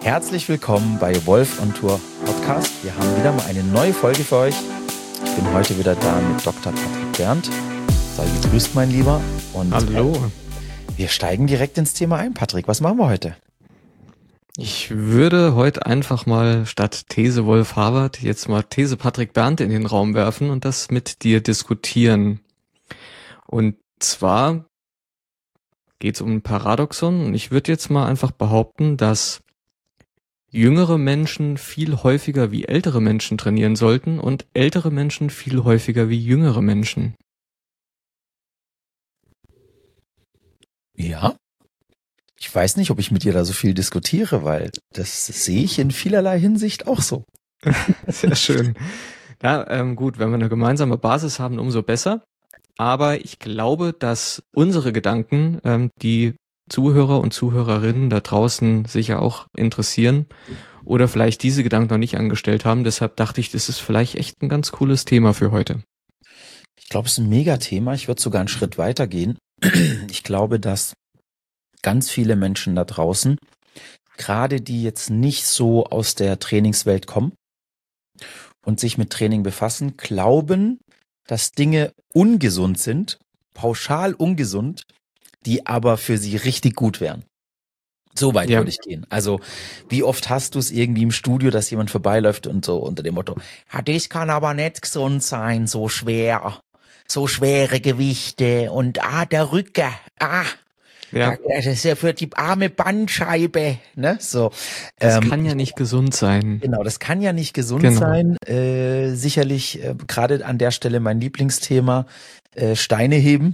Herzlich willkommen bei Wolf on Tour Podcast. Wir haben wieder mal eine neue Folge für euch. Ich bin heute wieder da mit Dr. Patrick Berndt. Sei gegrüßt, mein Lieber. Und hallo. Wir steigen direkt ins Thema ein. Patrick, was machen wir heute? Ich würde heute einfach mal statt These Wolf Harvard jetzt mal These Patrick Berndt in den Raum werfen und das mit dir diskutieren. Und zwar geht es um ein Paradoxon und ich würde jetzt mal einfach behaupten, dass jüngere Menschen viel häufiger wie ältere Menschen trainieren sollten und ältere Menschen viel häufiger wie jüngere Menschen. Ja. Ich weiß nicht, ob ich mit dir da so viel diskutiere, weil das sehe ich in vielerlei Hinsicht auch so. Sehr schön. Ja, gut, wenn wir eine gemeinsame Basis haben, umso besser. Aber ich glaube, dass unsere Gedanken die Zuhörer und Zuhörerinnen da draußen sicher auch interessieren oder vielleicht diese Gedanken noch nicht angestellt haben. Deshalb dachte ich, das ist vielleicht echt ein ganz cooles Thema für heute. Ich glaube, es ist ein Megathema. Ich würde sogar einen Schritt weiter gehen. Ich glaube, dass ganz viele Menschen da draußen, gerade die jetzt nicht so aus der Trainingswelt kommen und sich mit Training befassen, glauben, dass Dinge ungesund sind, pauschal ungesund, die aber für sie richtig gut wären. So weit würde ich gehen. Also wie oft hast du es irgendwie im Studio, dass jemand vorbeiläuft und so unter dem Motto, das kann aber nicht gesund sein, so schwer, so schwere Gewichte und der Rücken, Ja. Das ist ja für die arme Bandscheibe, ne? So. Das kann ja nicht gesund sein. Genau, das kann ja nicht gesund sein. Sicherlich gerade an der Stelle mein Lieblingsthema, Steine heben,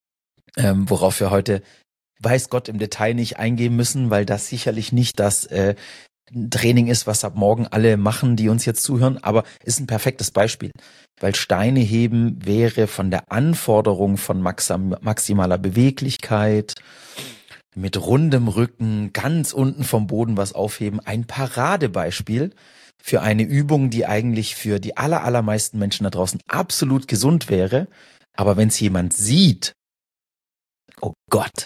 worauf wir heute, weiß Gott, im Detail nicht eingehen müssen, weil das sicherlich nicht das Training ist, was ab morgen alle machen, die uns jetzt zuhören, aber ist ein perfektes Beispiel, weil Steine heben wäre von der Anforderung von maximaler Beweglichkeit, mit rundem Rücken, ganz unten vom Boden was aufheben, ein Paradebeispiel für eine Übung, die eigentlich für die allermeisten Menschen da draußen absolut gesund wäre, aber wenn es jemand sieht, oh Gott,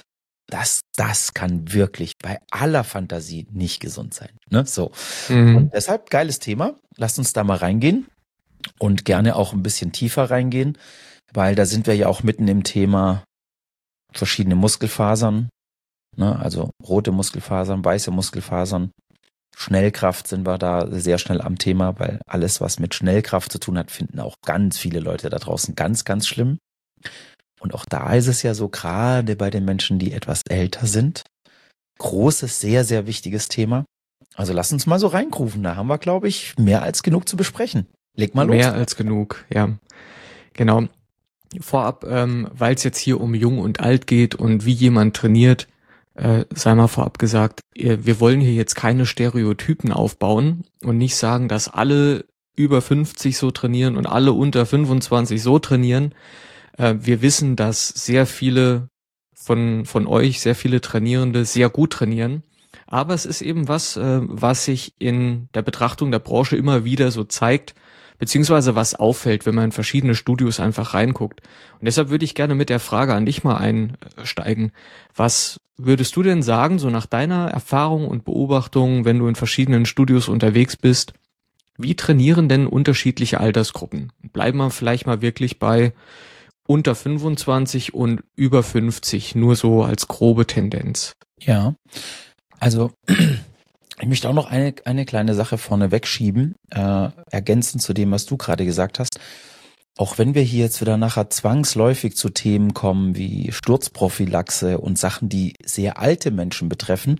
das kann wirklich bei aller Fantasie nicht gesund sein. Ne? So. Und deshalb geiles Thema. Lasst uns da mal reingehen und gerne auch ein bisschen tiefer reingehen, weil da sind wir ja auch mitten im Thema verschiedene Muskelfasern, ne? Also rote Muskelfasern, weiße Muskelfasern, Schnellkraft sind wir da sehr schnell am Thema, weil alles, was mit Schnellkraft zu tun hat, finden auch ganz viele Leute da draußen ganz, ganz schlimm. Und auch da ist es ja so, gerade bei den Menschen, die etwas älter sind, großes, sehr, sehr wichtiges Thema. Also lass uns mal so reingrufen. Da haben wir, glaube ich, mehr als genug zu besprechen. Leg mal los. Mehr als genug, ja. Genau. Vorab, weil es jetzt hier um Jung und Alt geht und wie jemand trainiert, sei mal vorab gesagt, wir wollen hier jetzt keine Stereotypen aufbauen und nicht sagen, dass alle über 50 so trainieren und alle unter 25 so trainieren. Wir wissen, dass sehr viele von euch, sehr viele Trainierende sehr gut trainieren. Aber es ist eben was sich in der Betrachtung der Branche immer wieder so zeigt, beziehungsweise was auffällt, wenn man in verschiedene Studios einfach reinguckt. Und deshalb würde ich gerne mit der Frage an dich mal einsteigen. Was würdest du denn sagen, so nach deiner Erfahrung und Beobachtung, wenn du in verschiedenen Studios unterwegs bist, wie trainieren denn unterschiedliche Altersgruppen? Bleiben wir vielleicht mal wirklich bei unter 25 und über 50, nur so als grobe Tendenz. Ja, also ich möchte auch noch eine kleine Sache vorne wegschieben, ergänzend zu dem, was du gerade gesagt hast. Auch wenn wir hier jetzt wieder nachher zwangsläufig zu Themen kommen wie Sturzprophylaxe und Sachen, die sehr alte Menschen betreffen,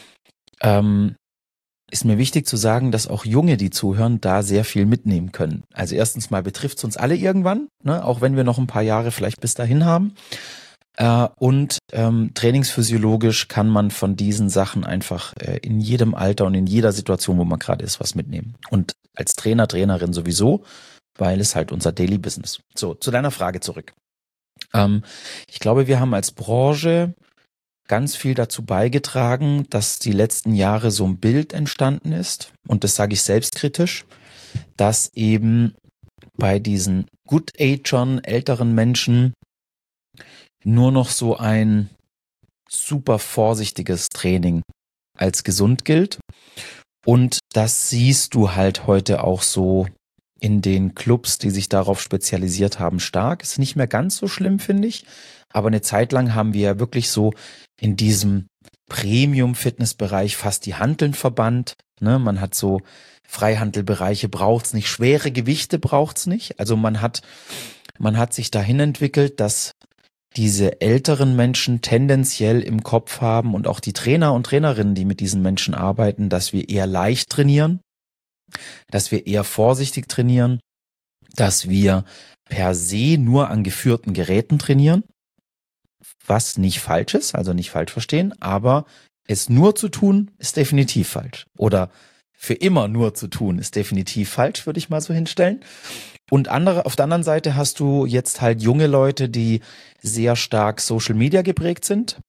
ist mir wichtig zu sagen, dass auch Junge, die zuhören, da sehr viel mitnehmen können. Also erstens mal betrifft es uns alle irgendwann, ne, auch wenn wir noch ein paar Jahre vielleicht bis dahin haben. Und trainingsphysiologisch kann man von diesen Sachen einfach in jedem Alter und in jeder Situation, wo man gerade ist, was mitnehmen. Und als Trainer, Trainerin sowieso, weil es halt unser Daily Business. So, zu deiner Frage zurück. Ich glaube, wir haben als Branche ganz viel dazu beigetragen, dass die letzten Jahre so ein Bild entstanden ist, und das sage ich selbstkritisch, dass eben bei diesen Good-Agern, älteren Menschen nur noch so ein super vorsichtiges Training als gesund gilt. Und das siehst du halt heute auch so in den Clubs, die sich darauf spezialisiert haben, stark. Ist nicht mehr ganz so schlimm, finde ich. Aber eine Zeit lang haben wir ja wirklich so in diesem Premium-Fitness-Bereich fast die Hanteln verbannt. Ne? Man hat so Freihandelbereiche, braucht's nicht. Schwere Gewichte braucht's nicht. Also man hat sich dahin entwickelt, dass diese älteren Menschen tendenziell im Kopf haben und auch die Trainer und Trainerinnen, die mit diesen Menschen arbeiten, dass wir eher leicht trainieren, dass wir eher vorsichtig trainieren, dass wir per se nur an geführten Geräten trainieren, was nicht falsch ist, also nicht falsch verstehen, aber es nur zu tun, ist definitiv falsch. Oder für immer nur zu tun, ist definitiv falsch, würde ich mal so hinstellen. Und auf der anderen Seite hast du jetzt halt junge Leute, die sehr stark Social Media geprägt sind,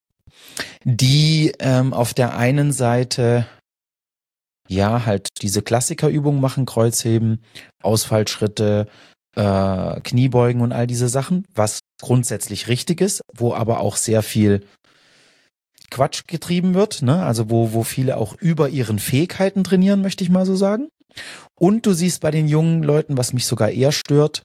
die auf der einen Seite ja halt diese Klassikerübungen machen, Kreuzheben, Ausfallschritte, Kniebeugen und all diese Sachen, was grundsätzlich richtig ist, wo aber auch sehr viel Quatsch getrieben wird, ne? Also wo viele auch über ihren Fähigkeiten trainieren, möchte ich mal so sagen. Und du siehst bei den jungen Leuten, was mich sogar eher stört,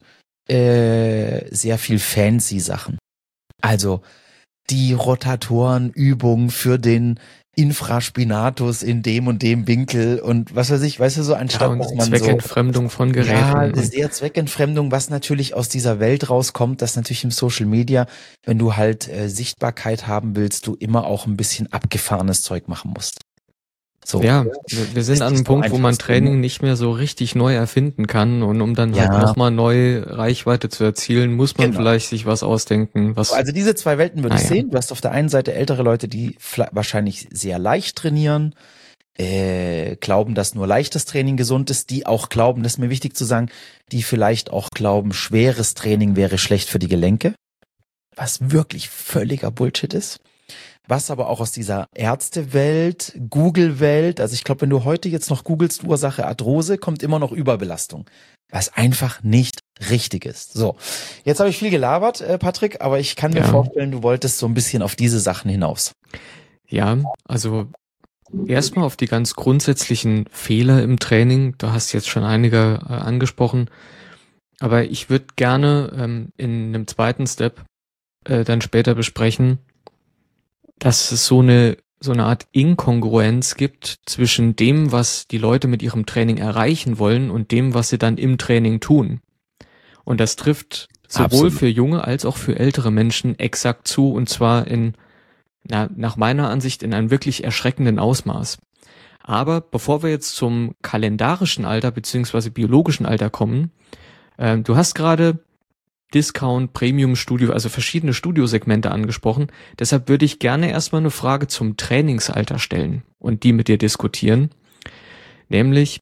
sehr viel fancy Sachen. Also die Rotatorenübung für den Infraspinatus in dem und dem Winkel und was weiß ich, weißt du, so anstatt dass man Zweckentfremdung von Geräten. Ja, sehr Zweckentfremdung, was natürlich aus dieser Welt rauskommt, dass natürlich im Social Media, wenn du halt Sichtbarkeit haben willst, du immer auch ein bisschen abgefahrenes Zeug machen musst. So. Ja, wir sind an einem Punkt, wo man Training nicht mehr so richtig neu erfinden kann und um dann halt nochmal neue Reichweite zu erzielen, muss man vielleicht sich was ausdenken. Also diese zwei Welten würde ich sehen. Du hast auf der einen Seite ältere Leute, die wahrscheinlich sehr leicht trainieren, glauben, dass nur leichtes Training gesund ist, die auch glauben, das ist mir wichtig zu sagen, die vielleicht auch glauben, schweres Training wäre schlecht für die Gelenke, was wirklich völliger Bullshit ist. Was aber auch aus dieser Ärztewelt, Google-Welt, also ich glaube, wenn du heute jetzt noch googelst Ursache Arthrose, kommt immer noch Überbelastung, was einfach nicht richtig ist. So, jetzt habe ich viel gelabert, Patrick, aber ich kann mir vorstellen, du wolltest so ein bisschen auf diese Sachen hinaus. Ja, also erstmal auf die ganz grundsätzlichen Fehler im Training, du hast jetzt schon einige angesprochen, aber ich würde gerne in einem zweiten Step dann später besprechen, dass es so eine Art Inkongruenz gibt zwischen dem, was die Leute mit ihrem Training erreichen wollen und dem, was sie dann im Training tun. Und das trifft sowohl für junge als auch für ältere Menschen exakt zu, und zwar nach meiner Ansicht in einem wirklich erschreckenden Ausmaß. Aber bevor wir jetzt zum kalendarischen Alter beziehungsweise biologischen Alter kommen, du hast gerade Discount, Premium Studio, also verschiedene Studiosegmente angesprochen. Deshalb würde ich gerne erstmal eine Frage zum Trainingsalter stellen und die mit dir diskutieren. Nämlich,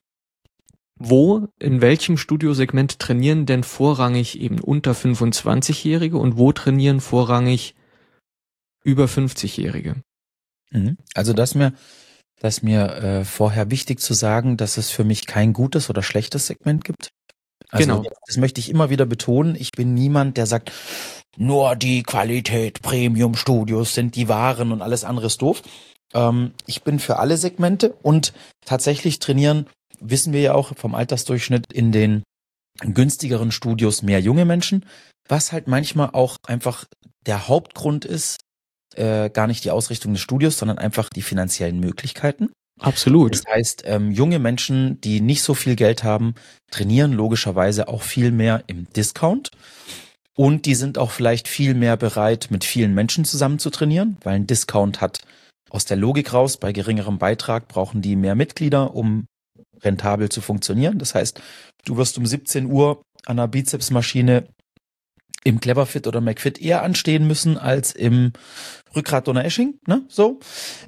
in welchem Studiosegment trainieren denn vorrangig eben unter 25-Jährige und wo trainieren vorrangig über 50-Jährige? Also das ist mir vorher wichtig zu sagen, dass es für mich kein gutes oder schlechtes Segment gibt. Also das möchte ich immer wieder betonen. Ich bin niemand, der sagt, nur die Qualität, Premium-Studios sind die wahren und alles andere ist doof. Ich bin für alle Segmente und tatsächlich trainieren, wissen wir ja auch vom Altersdurchschnitt, in den günstigeren Studios mehr junge Menschen, was halt manchmal auch einfach der Hauptgrund ist, gar nicht die Ausrichtung des Studios, sondern einfach die finanziellen Möglichkeiten. Absolut. Das heißt, junge Menschen, die nicht so viel Geld haben, trainieren logischerweise auch viel mehr im Discount. Und die sind auch vielleicht viel mehr bereit, mit vielen Menschen zusammen zu trainieren, weil ein Discount hat aus der Logik raus, bei geringerem Beitrag brauchen die mehr Mitglieder, um rentabel zu funktionieren. Das heißt, du wirst um 17 Uhr an einer Bizepsmaschine im Cleverfit oder McFit eher anstehen müssen als im Rückgrat Donaueschingen, ne? So.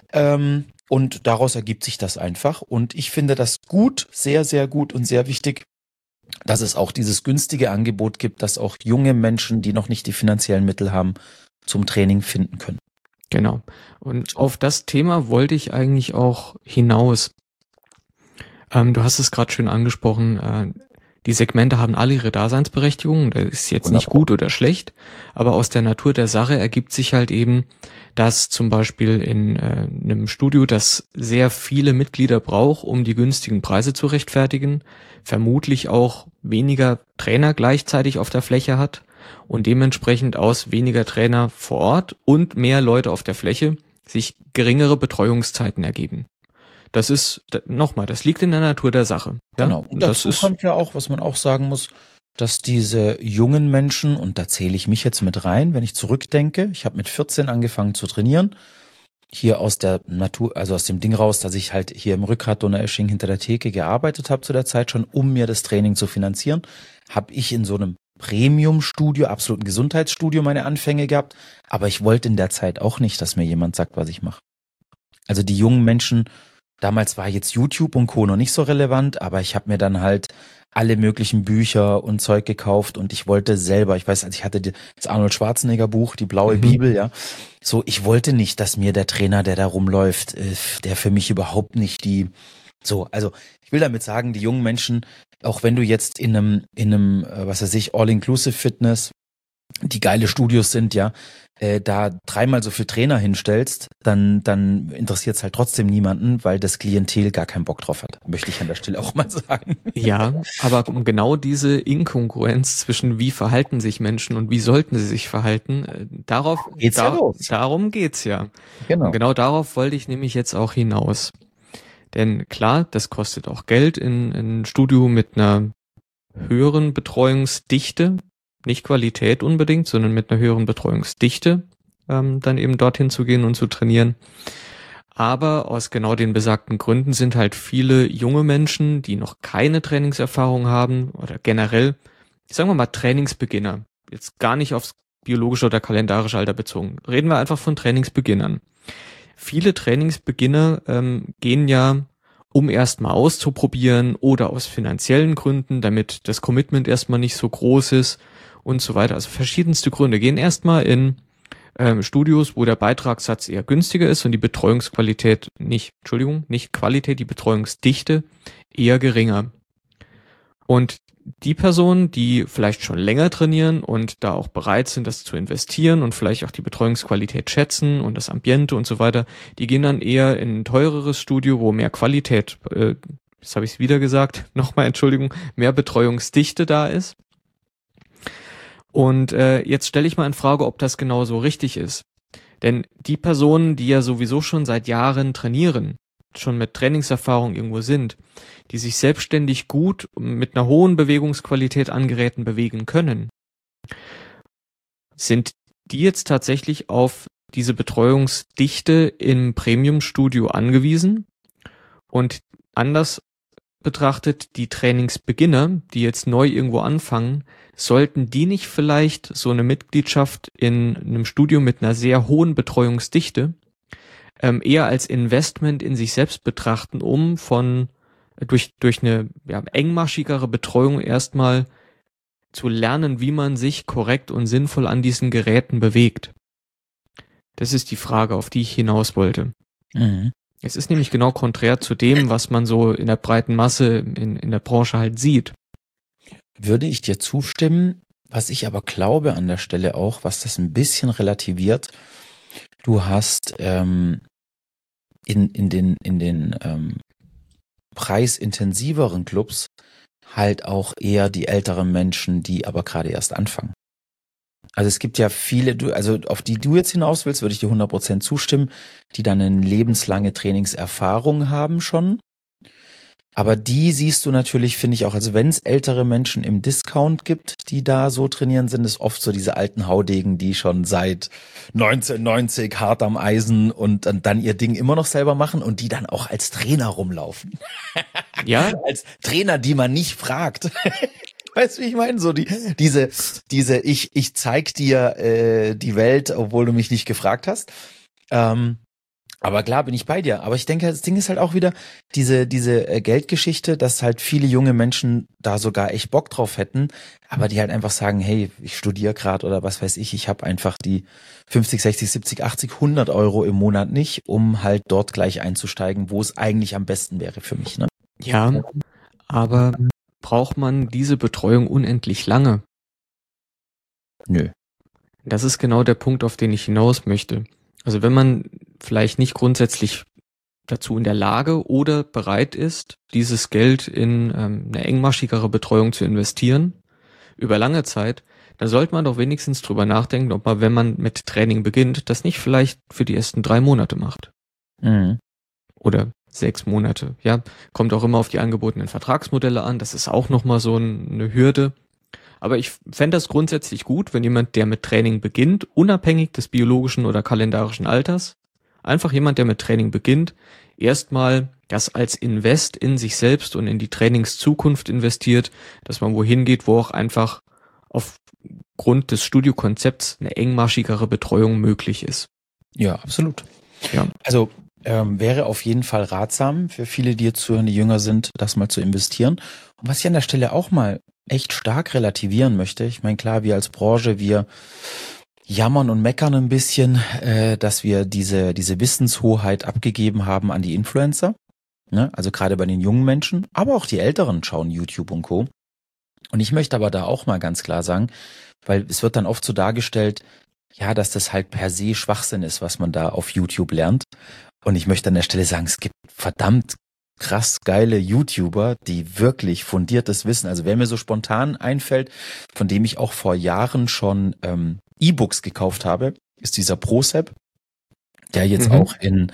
Und daraus ergibt sich das einfach. Und ich finde das gut, sehr, sehr gut und sehr wichtig, dass es auch dieses günstige Angebot gibt, dass auch junge Menschen, die noch nicht die finanziellen Mittel haben, zum Training finden können. Genau. Und auf das Thema wollte ich eigentlich auch hinaus. Du hast es gerade schön angesprochen, Die Segmente haben alle ihre Daseinsberechtigung, das ist jetzt nicht gut oder schlecht, aber aus der Natur der Sache ergibt sich halt eben, dass zum Beispiel in einem Studio, das sehr viele Mitglieder braucht, um die günstigen Preise zu rechtfertigen, vermutlich auch weniger Trainer gleichzeitig auf der Fläche hat und dementsprechend aus weniger Trainer vor Ort und mehr Leute auf der Fläche sich geringere Betreuungszeiten ergeben. Das ist, nochmal, das liegt in der Natur der Sache. Ja? Genau. Und dazu kommt ja auch, was man auch sagen muss, dass diese jungen Menschen, und da zähle ich mich jetzt mit rein, wenn ich zurückdenke, ich habe mit 14 angefangen zu trainieren, hier aus der Natur, also aus dem Ding raus, dass ich halt hier im Rückgrat Donaueschingen hinter der Theke gearbeitet habe zu der Zeit schon, um mir das Training zu finanzieren, habe ich in so einem Premium-Studio, absoluten Gesundheitsstudio meine Anfänge gehabt, aber ich wollte in der Zeit auch nicht, dass mir jemand sagt, was ich mache. Also die jungen Menschen, damals war jetzt YouTube und Co. noch nicht so relevant, aber ich habe mir dann halt alle möglichen Bücher und Zeug gekauft und ich wollte selber, ich weiß, ich hatte das Arnold Schwarzenegger Buch, die blaue Bibel, ja. So, ich wollte nicht, dass mir der Trainer, der da rumläuft, der für mich überhaupt nicht also ich will damit sagen, die jungen Menschen, auch wenn du jetzt in einem, was weiß ich, All-Inclusive Fitness, die geile Studios sind, ja, da 3-mal so viel Trainer hinstellst, dann interessiert es halt trotzdem niemanden, weil das Klientel gar keinen Bock drauf hat. Möchte ich an der Stelle auch mal sagen. Ja, aber genau diese Inkongruenz zwischen wie verhalten sich Menschen und wie sollten sie sich verhalten, darum geht's ja. Genau. Und genau darauf wollte ich nämlich jetzt auch hinaus. Denn klar, das kostet auch Geld in ein Studio mit einer höheren Betreuungsdichte, nicht Qualität unbedingt, sondern mit einer höheren Betreuungsdichte, dann eben dorthin zu gehen und zu trainieren. Aber aus genau den besagten Gründen sind halt viele junge Menschen, die noch keine Trainingserfahrung haben oder generell, sagen wir mal Trainingsbeginner, jetzt gar nicht aufs biologische oder kalendarische Alter bezogen. Reden wir einfach von Trainingsbeginnern. Viele Trainingsbeginner gehen ja, um erstmal auszuprobieren oder aus finanziellen Gründen, damit das Commitment erstmal nicht so groß ist und so weiter. Also verschiedenste Gründe. Gehen erstmal in Studios, wo der Beitragssatz eher günstiger ist und die Betreuungsqualität nicht Qualität, die Betreuungsdichte eher geringer. Und die Personen, die vielleicht schon länger trainieren und da auch bereit sind, das zu investieren und vielleicht auch die Betreuungsqualität schätzen und das Ambiente und so weiter, die gehen dann eher in ein teureres Studio, wo mehr Qualität, jetzt habe ich es wieder gesagt, nochmal Entschuldigung, mehr Betreuungsdichte da ist. Und jetzt stelle ich mal in Frage, ob das genau so richtig ist. Denn die Personen, die ja sowieso schon seit Jahren trainieren, schon mit Trainingserfahrung irgendwo sind, die sich selbstständig gut mit einer hohen Bewegungsqualität an Geräten bewegen können, sind die jetzt tatsächlich auf diese Betreuungsdichte im Premium-Studio angewiesen? Und anders betrachtet, die Trainingsbeginner, die jetzt neu irgendwo anfangen, sollten die nicht vielleicht so eine Mitgliedschaft in einem Studio mit einer sehr hohen Betreuungsdichte eher als Investment in sich selbst betrachten, um durch eine engmaschigere Betreuung erstmal zu lernen, wie man sich korrekt und sinnvoll an diesen Geräten bewegt. Das ist die Frage, auf die ich hinaus wollte. Mhm. Es ist nämlich genau konträr zu dem, was man so in der breiten Masse in der Branche halt sieht. Würde ich dir zustimmen, was ich aber glaube an der Stelle auch, was das ein bisschen relativiert. Du hast in den preisintensiveren Clubs halt auch eher die älteren Menschen, die aber gerade erst anfangen. Also es gibt ja viele, also auf die du jetzt hinaus willst, würde ich dir 100% zustimmen, die dann eine lebenslange Trainingserfahrung haben schon. Aber die siehst du natürlich, finde ich auch, also wenn es ältere Menschen im Discount gibt, die da so trainieren, sind es oft so diese alten Haudegen, die schon seit 1990 hart am Eisen und dann ihr Ding immer noch selber machen und die dann auch als Trainer rumlaufen. Ja. Als Trainer, die man nicht fragt. Weißt du, wie ich meine? So diese ich zeig dir die Welt, obwohl du mich nicht gefragt hast. Aber klar bin ich bei dir. Aber ich denke, das Ding ist halt auch wieder diese Geldgeschichte, dass halt viele junge Menschen da sogar echt Bock drauf hätten, aber die halt einfach sagen, hey, ich studiere gerade oder was weiß ich habe einfach die 50, 60, 70, 80, 100 Euro im Monat nicht, um halt dort gleich einzusteigen, wo es eigentlich am besten wäre für mich. Ne? Ja, aber braucht man diese Betreuung unendlich lange? Nö. Das ist genau der Punkt, auf den ich hinaus möchte. Also wenn man vielleicht nicht grundsätzlich dazu in der Lage oder bereit ist, dieses Geld in eine engmaschigere Betreuung zu investieren, über lange Zeit, dann sollte man doch wenigstens drüber nachdenken, ob man, wenn man mit Training beginnt, das nicht vielleicht für die ersten 3 Monate macht. Mhm. Oder 6 Monate. Ja, kommt auch immer auf die angebotenen Vertragsmodelle an. Das ist auch nochmal so eine Hürde. Aber ich fände das grundsätzlich gut, wenn jemand, der mit Training beginnt, unabhängig des biologischen oder kalendarischen Alters, einfach jemand, der mit Training beginnt, erstmal das als Invest in sich selbst und in die Trainingszukunft investiert, dass man wohin geht, wo auch einfach aufgrund des Studiokonzepts eine engmaschigere Betreuung möglich ist. Ja, absolut. Ja. Also wäre auf jeden Fall ratsam für viele, die jetzt zuhören, die jünger sind, das mal zu investieren. Und was ich an der Stelle auch mal echt stark relativieren möchte, ich meine, klar, wir als Branche, wir jammern und meckern ein bisschen, dass wir diese Wissenshoheit abgegeben haben an die Influencer. Ne? Also gerade bei den jungen Menschen, aber auch die Älteren schauen YouTube und Co. Und ich möchte aber da auch mal ganz klar sagen, weil es wird dann oft so dargestellt, ja, dass das halt per se Schwachsinn ist, was man da auf YouTube lernt. Und ich möchte an der Stelle sagen, es gibt verdammt krass geile YouTuber, die wirklich fundiertes Wissen, also wer mir so spontan einfällt, von dem ich auch vor Jahren schon E-Books gekauft habe, ist dieser Prozep, der jetzt auch in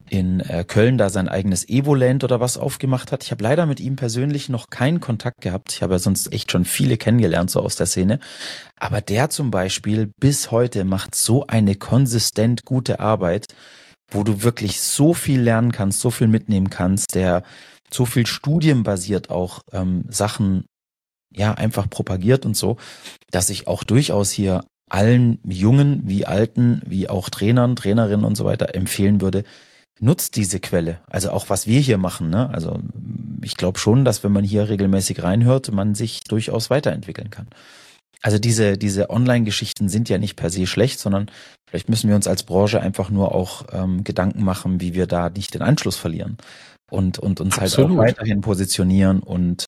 Köln da sein eigenes Evoland oder was aufgemacht hat. Ich habe leider mit ihm persönlich noch keinen Kontakt gehabt. Ich habe ja sonst echt schon viele kennengelernt, so aus der Szene. Aber der zum Beispiel bis heute macht so eine konsistent gute Arbeit, wo du wirklich so viel lernen kannst, so viel mitnehmen kannst, der so viel studienbasiert auch Sachen ja einfach propagiert und so, dass ich auch durchaus hier allen Jungen wie Alten, wie auch Trainern, Trainerinnen und so weiter empfehlen würde, nutzt diese Quelle. Also auch was wir hier machen, ne? Also ich glaube schon, dass wenn man hier regelmäßig reinhört, man sich durchaus weiterentwickeln kann. Also diese Online-Geschichten sind ja nicht per se schlecht, sondern vielleicht müssen wir uns als Branche einfach nur auch Gedanken machen, wie wir da nicht den Anschluss verlieren und uns halt auch weiterhin positionieren und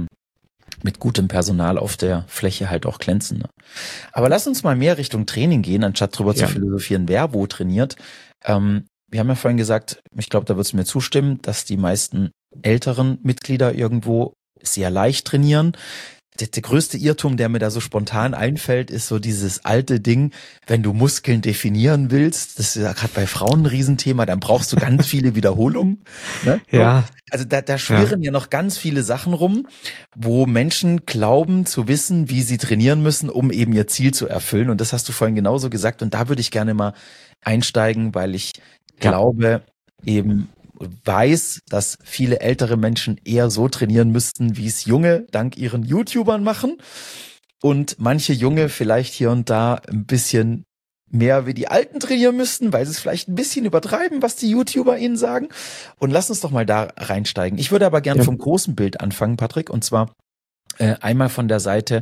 mit gutem Personal auf der Fläche halt auch glänzen. Ne? Aber lass uns mal mehr Richtung Training gehen, anstatt drüber zu philosophieren, wer wo trainiert. Wir haben ja vorhin gesagt, ich glaube, da würdest du mir zustimmen, dass die meisten älteren Mitglieder irgendwo sehr leicht trainieren. Der größte Irrtum, der mir da so spontan einfällt, ist so dieses alte Ding, wenn du Muskeln definieren willst, das ist ja gerade bei Frauen ein Riesenthema, dann brauchst du ganz viele Wiederholungen. Ne? Ja. Also da schwirren ja noch ganz viele Sachen rum, wo Menschen glauben zu wissen, wie sie trainieren müssen, um eben ihr Ziel zu erfüllen. Und das hast du vorhin genauso gesagt. Und da würde ich gerne mal einsteigen, weil ich glaube, eben weiß, dass viele ältere Menschen eher so trainieren müssten, wie es Junge dank ihren YouTubern machen und manche Junge vielleicht hier und da ein bisschen mehr wie die Alten trainieren müssten, weil sie es vielleicht ein bisschen übertreiben, was die YouTuber ihnen sagen. Und lass uns doch mal da reinsteigen. Ich würde aber gern vom großen Bild anfangen, Patrick, und zwar einmal von der Seite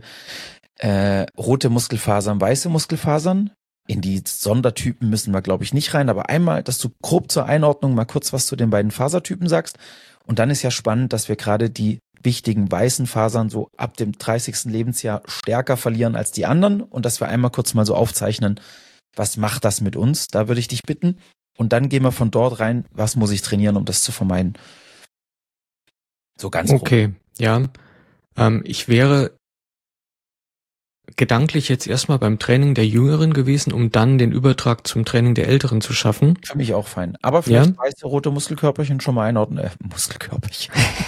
rote Muskelfasern, weiße Muskelfasern. In die Sondertypen müssen wir, glaube ich, nicht rein, aber einmal, dass du grob zur Einordnung mal kurz was zu den beiden Fasertypen sagst. Und dann ist ja spannend, dass wir gerade die wichtigen weißen Fasern so ab dem 30. Lebensjahr stärker verlieren als die anderen und dass wir einmal kurz mal so aufzeichnen, was macht das mit uns? Da würde ich dich bitten. Und dann gehen wir von dort rein, was muss ich trainieren, um das zu vermeiden? So ganz grob. Okay, ja. Ich wäre gedanklich jetzt erstmal beim Training der Jüngeren gewesen, um dann den Übertrag zum Training der Älteren zu schaffen. Für mich auch fein. Aber vielleicht weiße rote Muskelkörperchen schon mal einordnen. Muskelkörperchen.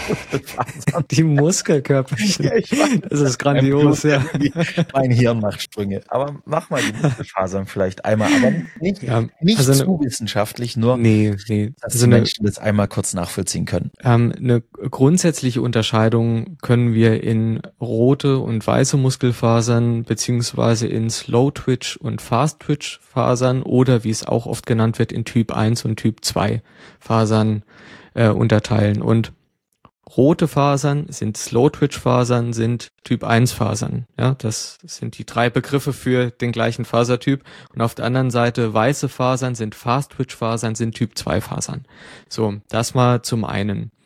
Die Muskelkörperchen. Ja, ich weiß. Das ist grandios, ja. Mein Hirn macht Sprünge. Aber mach mal die Muskelfasern vielleicht einmal. Aber nicht also zu wissenschaftlich, nur dass die Menschen das einmal kurz nachvollziehen können. Eine grundsätzliche Unterscheidung können wir in rote und weiße Muskelfasern beziehungsweise in Slow Twitch und Fast Twitch Fasern oder wie es auch oft genannt wird in Typ 1 und Typ 2 Fasern unterteilen. Und rote Fasern sind Slow Twitch Fasern, sind Typ 1 Fasern. Ja, das sind die 3 Begriffe für den gleichen Fasertyp. Und auf der anderen Seite weiße Fasern sind Fast Twitch Fasern, sind Typ 2 Fasern. So, das mal zum einen.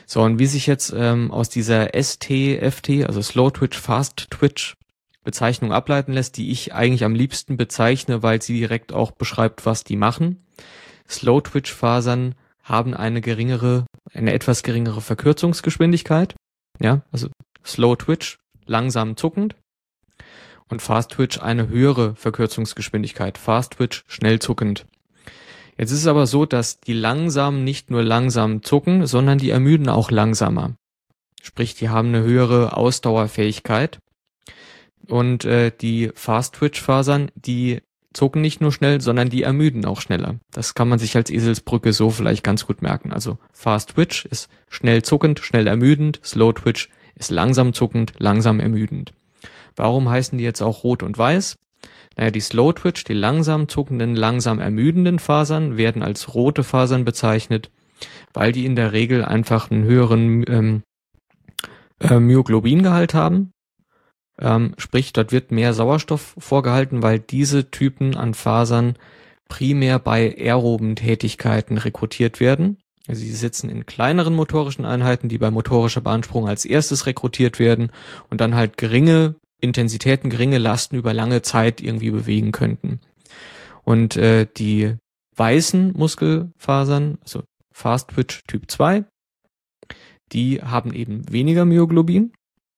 So, und wie sich jetzt aus dieser STFT, also Slow Twitch, Fast Twitch Bezeichnung ableiten lässt, die ich eigentlich am liebsten bezeichne, weil sie direkt auch beschreibt, was die machen. Slow Twitch Fasern haben eine etwas geringere Verkürzungsgeschwindigkeit. Ja, also Slow Twitch, langsam zuckend. Und Fast Twitch eine höhere Verkürzungsgeschwindigkeit. Fast Twitch, schnell zuckend. Jetzt ist es aber so, dass die langsamen nicht nur langsam zucken, sondern die ermüden auch langsamer. Sprich, die haben eine höhere Ausdauerfähigkeit. Und die Fast-Twitch-Fasern, die zucken nicht nur schnell, sondern die ermüden auch schneller. Das kann man sich als Eselsbrücke so vielleicht ganz gut merken. Also Fast-Twitch ist schnell zuckend, schnell ermüdend. Slow-Twitch ist langsam zuckend, langsam ermüdend. Warum heißen die jetzt auch rot und weiß? Naja, die Slow-Twitch, die langsam zuckenden, langsam ermüdenden Fasern werden als rote Fasern bezeichnet, weil die in der Regel einfach einen höheren Myoglobingehalt haben. Sprich, dort wird mehr Sauerstoff vorgehalten, weil diese Typen an Fasern primär bei aeroben Tätigkeiten rekrutiert werden. Also sie sitzen in kleineren motorischen Einheiten, die bei motorischer Beanspruchung als erstes rekrutiert werden und dann halt geringe Intensitäten, geringe Lasten über lange Zeit irgendwie bewegen könnten. Und die weißen Muskelfasern, also Fast Twitch Typ 2, die haben eben weniger Myoglobin.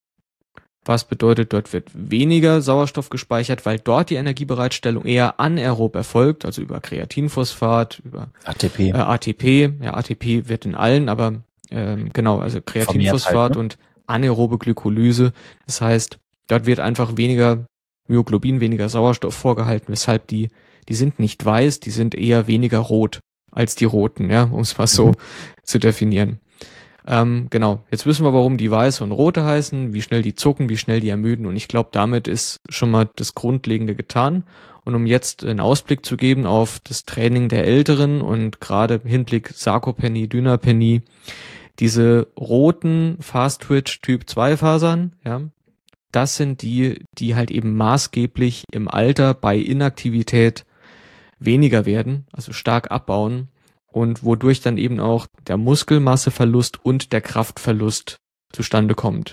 Was bedeutet, dort wird weniger Sauerstoff gespeichert, weil dort die Energiebereitstellung eher anaerob erfolgt, also über Kreatinphosphat, über ATP. ATP. Ja, ATP wird in allen, aber also Kreatinphosphat halt, ne? Und anaerobe Glykolyse. Das heißt, dort wird einfach weniger Myoglobin, weniger Sauerstoff vorgehalten, weshalb die sind nicht weiß, die sind eher weniger rot als die roten, ja, um es mal so zu definieren. Genau, jetzt wissen wir, warum die weiße und rote heißen, wie schnell die zucken, wie schnell die ermüden und ich glaube, damit ist schon mal das Grundlegende getan. Und um jetzt einen Ausblick zu geben auf das Training der Älteren und gerade im Hinblick Sarkopenie, Dynapenie, diese roten Fast-Twitch Typ 2 Fasern, ja, das sind die halt eben maßgeblich im Alter bei Inaktivität weniger werden, also stark abbauen. Und wodurch dann eben auch der Muskelmasseverlust und der Kraftverlust zustande kommt.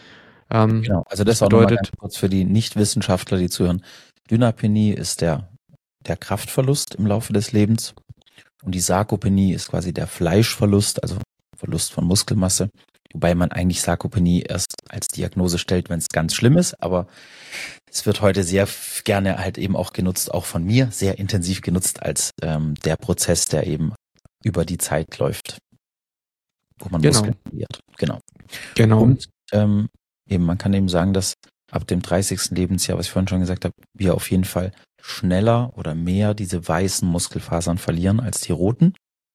Genau, also das bedeutet, auch ganz kurz für die Nichtwissenschaftler, die zuhören, Dynapenie ist der Kraftverlust im Laufe des Lebens und die Sarkopenie ist quasi der Fleischverlust, also Verlust von Muskelmasse, wobei man eigentlich Sarkopenie erst als Diagnose stellt, wenn es ganz schlimm ist, aber es wird heute sehr gerne halt eben auch genutzt, auch von mir, sehr intensiv genutzt als der Prozess, der eben über die Zeit läuft, wo man Muskeln verliert. Genau. Und eben, man kann eben sagen, dass ab dem 30. Lebensjahr, was ich vorhin schon gesagt habe, wir auf jeden Fall schneller oder mehr diese weißen Muskelfasern verlieren als die roten,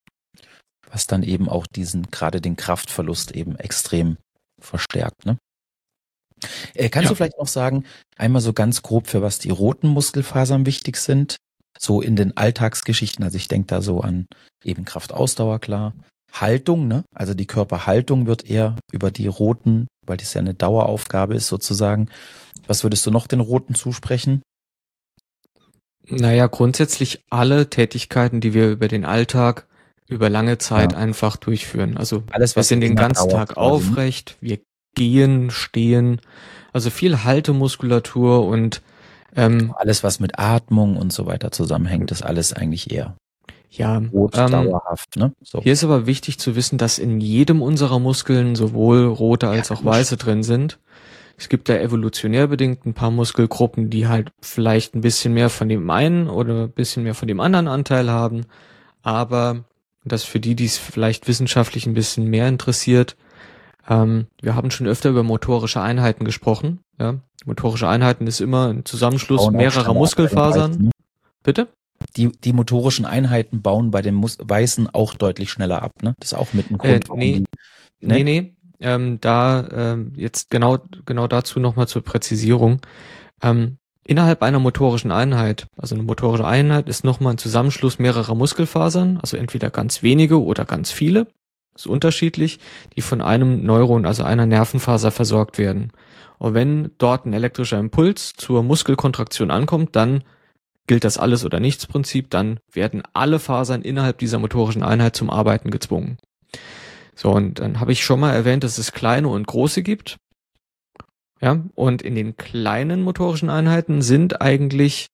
was dann eben auch gerade den Kraftverlust eben extrem verstärkt, ne? Kannst du vielleicht noch sagen, einmal so ganz grob, für was die roten Muskelfasern wichtig sind, so in den Alltagsgeschichten, also ich denke da so an eben Kraftausdauer, klar, Haltung, ne? Also die Körperhaltung wird eher über die roten, weil das ja eine Daueraufgabe ist sozusagen. Was würdest du noch den roten zusprechen? Naja, grundsätzlich alle Tätigkeiten, die wir über den Alltag über lange Zeit einfach durchführen. Also alles, was wir sind den ganzen Tag aufrecht, wir gehen, stehen, also viel Haltemuskulatur und alles, was mit Atmung und so weiter zusammenhängt, ist alles eigentlich eher rot, dauerhaft. Ne? So. Hier ist aber wichtig zu wissen, dass in jedem unserer Muskeln sowohl rote als auch weiße drin sind. Es gibt da evolutionär bedingt ein paar Muskelgruppen, die halt vielleicht ein bisschen mehr von dem einen oder ein bisschen mehr von dem anderen Anteil haben, aber das für die es vielleicht wissenschaftlich ein bisschen mehr interessiert. Wir haben schon öfter über motorische Einheiten gesprochen. Ja? Motorische Einheiten ist immer ein Zusammenschluss mehrerer Muskelfasern. Bitte? Die motorischen Einheiten bauen bei den Weißen auch deutlich schneller ab, ne? Das ist auch mit ein Grund. Jetzt genau dazu nochmal zur Präzisierung. Innerhalb einer motorischen Einheit, also eine motorische Einheit ist nochmal ein Zusammenschluss mehrerer Muskelfasern, also entweder ganz wenige oder ganz viele, ist unterschiedlich, die von einem Neuron, also einer Nervenfaser versorgt werden. Und wenn dort ein elektrischer Impuls zur Muskelkontraktion ankommt, dann gilt das Alles- oder Nichts-Prinzip, dann werden alle Fasern innerhalb dieser motorischen Einheit zum Arbeiten gezwungen. So, und dann habe ich schon mal erwähnt, dass es kleine und große gibt. Ja, und in den kleinen motorischen Einheiten sind eigentlich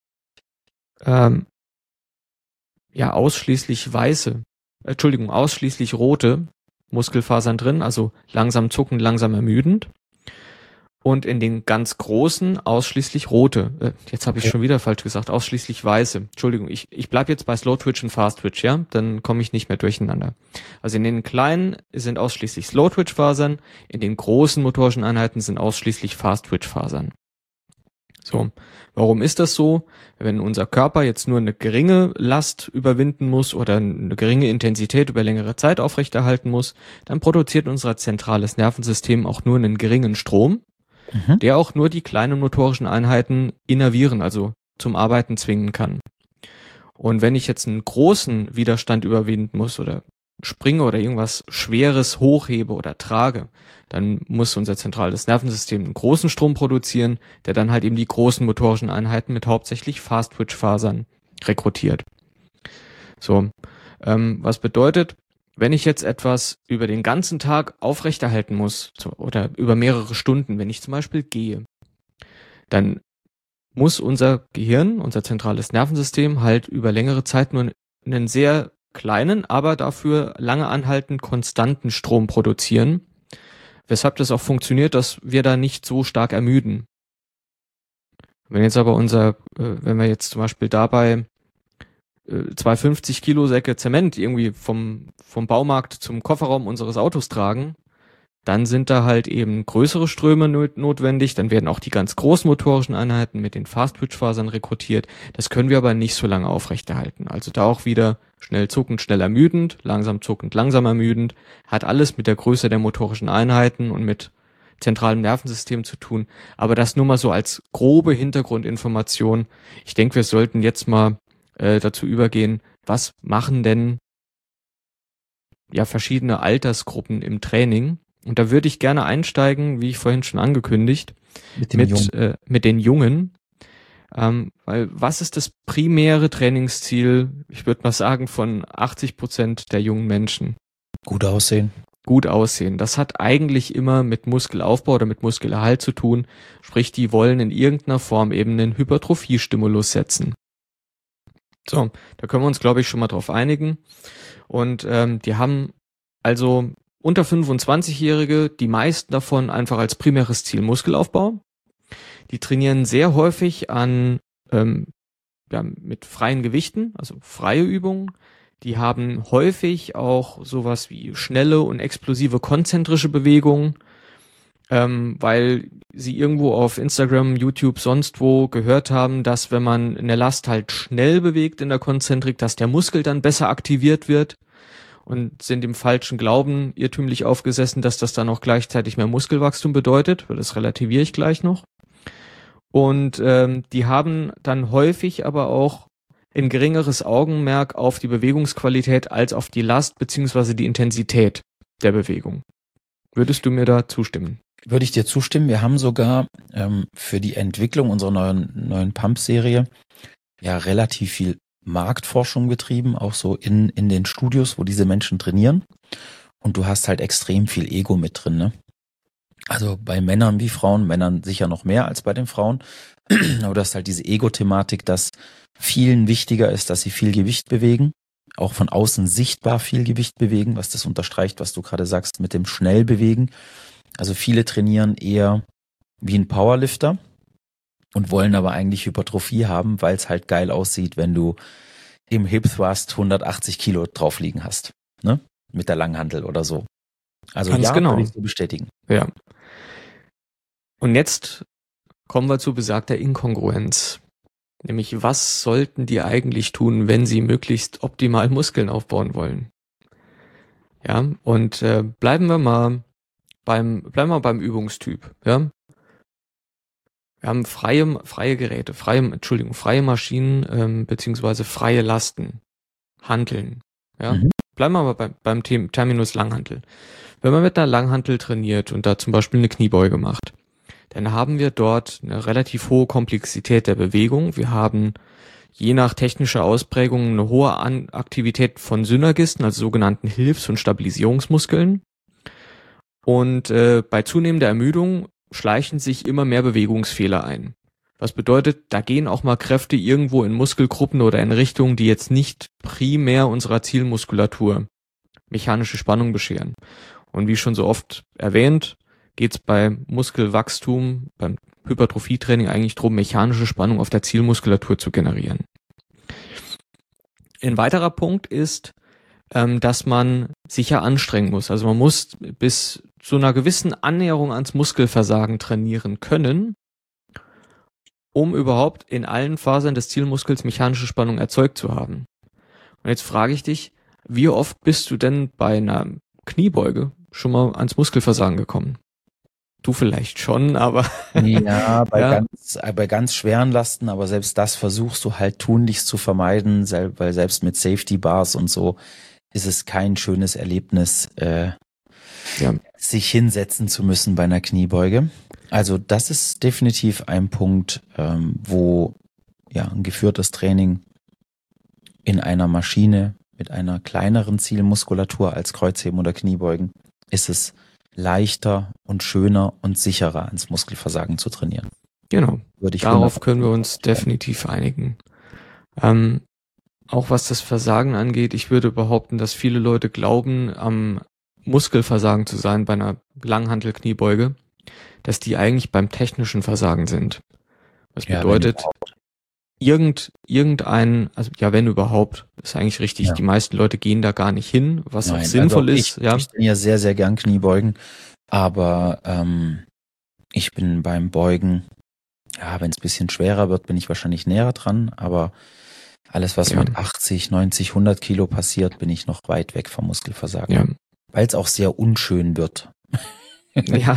ausschließlich ausschließlich rote Muskelfasern drin, also langsam zuckend, langsam ermüdend. Und in den ganz großen ausschließlich rote. Jetzt habe ich schon wieder falsch gesagt, ausschließlich weiße. Entschuldigung, ich bleib jetzt bei Slow Twitch und Fast Twitch, ja? Dann komme ich nicht mehr durcheinander. Also in den kleinen sind ausschließlich Slow Twitch Fasern, in den großen motorischen Einheiten sind ausschließlich Fast Twitch Fasern. So, warum ist das so? Wenn unser Körper jetzt nur eine geringe Last überwinden muss oder eine geringe Intensität über längere Zeit aufrechterhalten muss, dann produziert unser zentrales Nervensystem auch nur einen geringen Strom, der auch nur die kleinen motorischen Einheiten innervieren, also zum Arbeiten zwingen kann. Und wenn ich jetzt einen großen Widerstand überwinden muss oder springe oder irgendwas Schweres hochhebe oder trage, dann muss unser zentrales Nervensystem einen großen Strom produzieren, der dann halt eben die großen motorischen Einheiten mit hauptsächlich Fast-Twitch-Fasern rekrutiert. So, was bedeutet, wenn ich jetzt etwas über den ganzen Tag aufrechterhalten muss oder über mehrere Stunden, wenn ich zum Beispiel gehe, dann muss unser Gehirn, unser zentrales Nervensystem halt über längere Zeit nur einen sehr kleinen, aber dafür lange anhaltend konstanten Strom produzieren, weshalb das auch funktioniert, dass wir da nicht so stark ermüden. Wenn jetzt aber wenn wir jetzt zum Beispiel dabei 250 Kilo Säcke Zement irgendwie vom Baumarkt zum Kofferraum unseres Autos tragen, dann sind da halt eben größere Ströme notwendig, dann werden auch die ganz großen motorischen Einheiten mit den Fast-Twitch-Fasern rekrutiert. Das können wir aber nicht so lange aufrechterhalten. Also da auch wieder schnell zuckend, schnell ermüdend, langsam zuckend, langsam ermüdend, hat alles mit der Größe der motorischen Einheiten und mit zentralem Nervensystem zu tun. Aber das nur mal so als grobe Hintergrundinformation. Ich denke, wir sollten jetzt mal dazu übergehen, was machen denn verschiedene Altersgruppen im Training? Und da würde ich gerne einsteigen, wie ich vorhin schon angekündigt, mit den Jungen. Weil was ist das primäre Trainingsziel, ich würde mal sagen, von 80% der jungen Menschen? Gut aussehen. Gut aussehen. Das hat eigentlich immer mit Muskelaufbau oder mit Muskelerhalt zu tun. Sprich, die wollen in irgendeiner Form eben einen Hypertrophie-Stimulus setzen. So, da können wir uns, glaube ich, schon mal drauf einigen. Und die haben also unter 25-Jährige, die meisten davon einfach als primäres Ziel Muskelaufbau. Die trainieren sehr häufig mit freien Gewichten, also freie Übungen. Die haben häufig auch sowas wie schnelle und explosive konzentrische Bewegungen, weil sie irgendwo auf Instagram, YouTube, sonst wo gehört haben, dass wenn man eine Last halt schnell bewegt in der Konzentrik, dass der Muskel dann besser aktiviert wird, und sind im falschen Glauben irrtümlich aufgesessen, dass das dann auch gleichzeitig mehr Muskelwachstum bedeutet. Das relativiere ich gleich noch. Und die haben dann häufig aber auch ein geringeres Augenmerk auf die Bewegungsqualität als auf die Last bzw. die Intensität der Bewegung. Würdest du mir da zustimmen? Würde ich dir zustimmen. Wir haben sogar für die Entwicklung unserer neuen Pump-Serie relativ viel Marktforschung betrieben, auch so in den Studios, wo diese Menschen trainieren. Und du hast halt extrem viel Ego mit drin, ne? Also bei Männern wie Frauen, Männern sicher noch mehr als bei den Frauen. Aber du hast halt diese Ego-Thematik, dass vielen wichtiger ist, dass sie viel Gewicht bewegen, auch von außen sichtbar viel Gewicht bewegen, was das unterstreicht, was du gerade sagst mit dem Schnellbewegen. Also viele trainieren eher wie ein Powerlifter und wollen aber eigentlich Hypertrophie haben, weil es halt geil aussieht, wenn du im Hip Thrust 180 Kilo drauf liegen hast, ne? Mit der Langhantel oder so. Also ganz genau. Würde ich so bestätigen. Ja. Und jetzt kommen wir zu besagter Inkongruenz. Nämlich, was sollten die eigentlich tun, wenn sie möglichst optimal Muskeln aufbauen wollen? Ja, und bleiben wir mal beim Übungstyp, ja. Wir haben freie Geräte, freie Maschinen, beziehungsweise freie Lasten, Hanteln, ja. Bleiben wir mal beim Terminus Langhantel. Wenn man mit einer Langhantel trainiert und da zum Beispiel eine Kniebeuge macht, dann haben wir dort eine relativ hohe Komplexität der Bewegung. Wir haben je nach technischer Ausprägung eine hohe Aktivität von Synergisten, also sogenannten Hilfs- und Stabilisierungsmuskeln. Und bei zunehmender Ermüdung schleichen sich immer mehr Bewegungsfehler ein. Was bedeutet, da gehen auch mal Kräfte irgendwo in Muskelgruppen oder in Richtungen, die jetzt nicht primär unserer Zielmuskulatur mechanische Spannung bescheren. Und wie schon so oft erwähnt, geht es bei Muskelwachstum, beim Hypertrophietraining eigentlich darum, mechanische Spannung auf der Zielmuskulatur zu generieren. Ein weiterer Punkt ist, dass man sich ja anstrengen muss. Also man muss bis zu einer gewissen Annäherung ans Muskelversagen trainieren können, um überhaupt in allen Fasern des Zielmuskels mechanische Spannung erzeugt zu haben. Und jetzt frage ich dich, wie oft bist du denn bei einer Kniebeuge schon mal ans Muskelversagen gekommen? Du vielleicht schon, aber... Ja, bei ganz schweren Lasten, aber selbst das versuchst du halt tunlichst zu vermeiden, weil selbst mit Safety Bars und so ist es kein schönes Erlebnis, sich hinsetzen zu müssen bei einer Kniebeuge. Also das ist definitiv ein Punkt, wo ein geführtes Training in einer Maschine mit einer kleineren Zielmuskulatur als Kreuzheben oder Kniebeugen ist es leichter und schöner und sicherer ans Muskelversagen zu trainieren. Genau, darauf können wir uns definitiv einigen. Auch was das Versagen angeht, ich würde behaupten, dass viele Leute glauben, am Muskelversagen zu sein bei einer Langhantel-Kniebeuge, dass die eigentlich beim technischen Versagen sind. Was bedeutet, irgendein, also ja, wenn überhaupt, ist eigentlich richtig, die meisten Leute gehen da gar nicht hin, was auch sinnvoll ist. Ich bin ja sehr, sehr gern Kniebeugen, aber ich bin beim Beugen, wenn es ein bisschen schwerer wird, bin ich wahrscheinlich näher dran, aber alles, was mit 80, 90, 100 Kilo passiert, bin ich noch weit weg vom Muskelversagen. Ja. Weil es auch sehr unschön wird. Ja.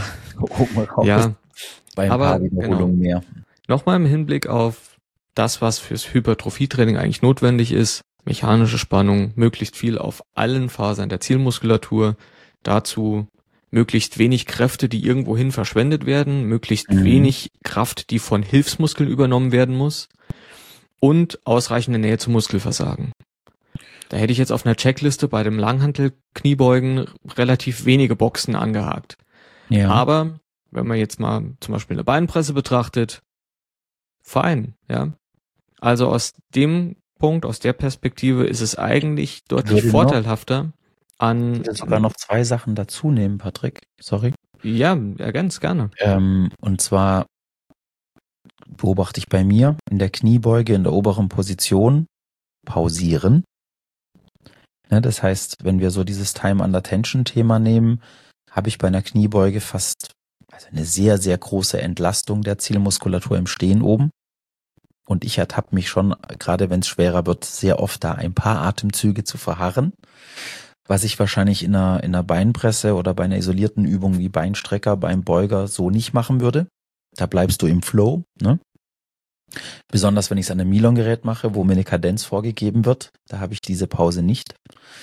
Bei ein paar Wiederholungen mehr. Nochmal im Hinblick auf das, was fürs Hypertrophietraining eigentlich notwendig ist, mechanische Spannung, möglichst viel auf allen Fasern der Zielmuskulatur, dazu möglichst wenig Kräfte, die irgendwohin verschwendet werden, möglichst wenig Kraft, die von Hilfsmuskeln übernommen werden muss und ausreichende Nähe zum Muskelversagen. Da hätte ich jetzt auf einer Checkliste bei dem Langhantel-Kniebeugen relativ wenige Boxen angehakt. Ja. Aber wenn man jetzt mal zum Beispiel eine Beinpresse betrachtet, fein, ja. Also aus dem Punkt, aus der Perspektive ist es eigentlich deutlich vorteilhafter an... Ich würde sogar noch 2 Sachen dazu nehmen, Patrick. Sorry. Ja, ganz gerne. Und zwar beobachte ich bei mir in der Kniebeuge in der oberen Position pausieren. Ja, das heißt, wenn wir so dieses Time under Tension Thema nehmen, habe ich bei einer Kniebeuge eine sehr, sehr große Entlastung der Zielmuskulatur im Stehen oben. Und ich ertappe mich schon, gerade wenn es schwerer wird, sehr oft da ein paar Atemzüge zu verharren, was ich wahrscheinlich in einer Beinpresse oder bei einer isolierten Übung wie Beinstrecker beim Beuger so nicht machen würde. Da bleibst du im Flow, ne? Besonders wenn ich es an einem Milon-Gerät mache, wo mir eine Kadenz vorgegeben wird, da habe ich diese Pause nicht.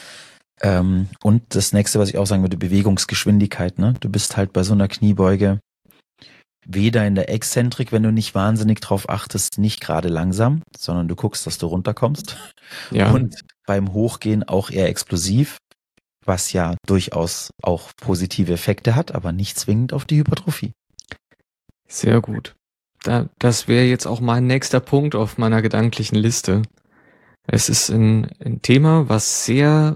Und das nächste, was ich auch sagen würde, Bewegungsgeschwindigkeit, ne? Du bist halt bei so einer Kniebeuge weder in der Exzentrik, wenn du nicht wahnsinnig drauf achtest, nicht gerade langsam, sondern du guckst, dass du runterkommst. Ja. Und beim Hochgehen auch eher explosiv, was ja durchaus auch positive Effekte hat, aber nicht zwingend auf die Hypertrophie. Sehr gut. Das wäre jetzt auch mein nächster Punkt auf meiner gedanklichen Liste. Es ist ein Thema, was sehr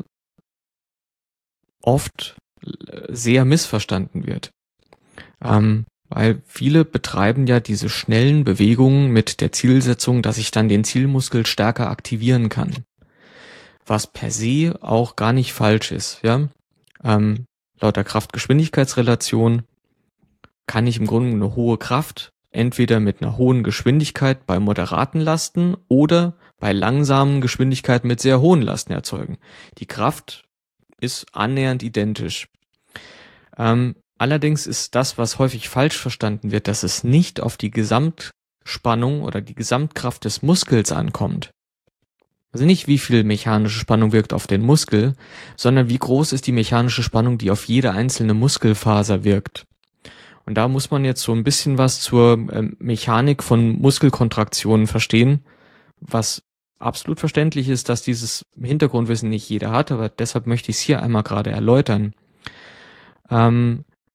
oft sehr missverstanden wird. Weil viele betreiben ja diese schnellen Bewegungen mit der Zielsetzung, dass ich dann den Zielmuskel stärker aktivieren kann. Was per se auch gar nicht falsch ist, ja. Laut der Kraft-Geschwindigkeitsrelation kann ich im Grunde eine hohe Kraft entweder mit einer hohen Geschwindigkeit bei moderaten Lasten oder bei langsamen Geschwindigkeiten mit sehr hohen Lasten erzeugen. Die Kraft ist annähernd identisch. Allerdings ist das, was häufig falsch verstanden wird, dass es nicht auf die Gesamtspannung oder die Gesamtkraft des Muskels ankommt. Also nicht, wie viel mechanische Spannung wirkt auf den Muskel, sondern wie groß ist die mechanische Spannung, die auf jede einzelne Muskelfaser wirkt. Und da muss man jetzt so ein bisschen was zur Mechanik von Muskelkontraktionen verstehen, was absolut verständlich ist, dass dieses Hintergrundwissen nicht jeder hat, aber deshalb möchte ich es hier einmal gerade erläutern.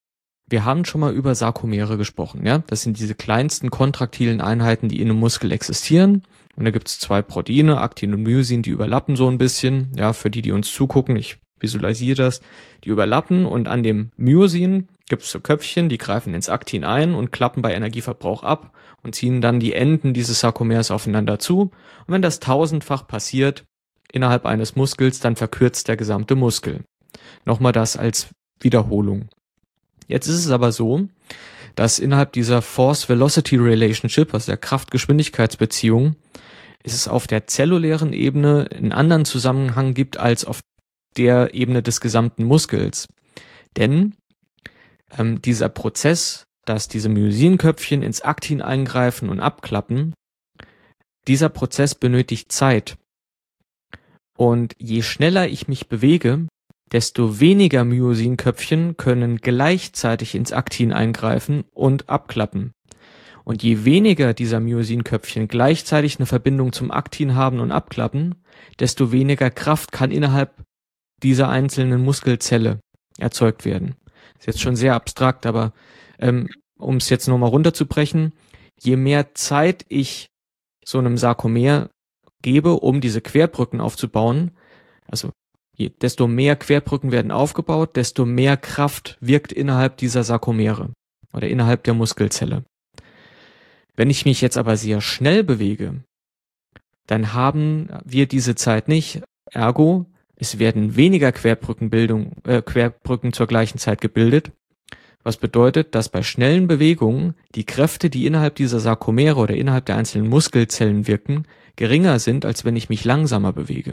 wir haben schon mal über Sarkomere gesprochen, ja. Das sind diese kleinsten kontraktilen Einheiten, die in einem Muskel existieren. Und da gibt es 2 Proteine, Aktin und Myosin, die überlappen so ein bisschen. Ja, für die uns zugucken, ich visualisiere das, die überlappen. Und an dem Myosin gibt es so Köpfchen, die greifen ins Aktin ein und klappen bei Energieverbrauch ab und ziehen dann die Enden dieses Sarkomers aufeinander zu. Und wenn das 1000-fach passiert innerhalb eines Muskels, dann verkürzt der gesamte Muskel. Nochmal das als Wiederholung. Jetzt ist es aber so, dass innerhalb dieser Force-Velocity-Relationship, also der Kraft-Geschwindigkeitsbeziehung, es auf der zellulären Ebene einen anderen Zusammenhang gibt als auf der Ebene des gesamten Muskels. Denn dieser Prozess, dass diese Myosinköpfchen ins Aktin eingreifen und abklappen, dieser Prozess benötigt Zeit. Und je schneller ich mich bewege, desto weniger Myosinköpfchen können gleichzeitig ins Aktin eingreifen und abklappen. Und je weniger dieser Myosinköpfchen gleichzeitig eine Verbindung zum Aktin haben und abklappen, desto weniger Kraft kann innerhalb dieser einzelnen Muskelzelle erzeugt werden. Ist jetzt schon sehr abstrakt, aber um es jetzt nochmal runterzubrechen, je mehr Zeit ich so einem Sarkomer gebe, um diese Querbrücken aufzubauen, also desto mehr Querbrücken werden aufgebaut, desto mehr Kraft wirkt innerhalb dieser Sarkomere oder innerhalb der Muskelzelle. Wenn ich mich jetzt aber sehr schnell bewege, dann haben wir diese Zeit nicht. Ergo, es werden weniger Querbrücken zur gleichen Zeit gebildet, was bedeutet, dass bei schnellen Bewegungen die Kräfte, die innerhalb dieser Sarkomere oder innerhalb der einzelnen Muskelzellen wirken, geringer sind, als wenn ich mich langsamer bewege.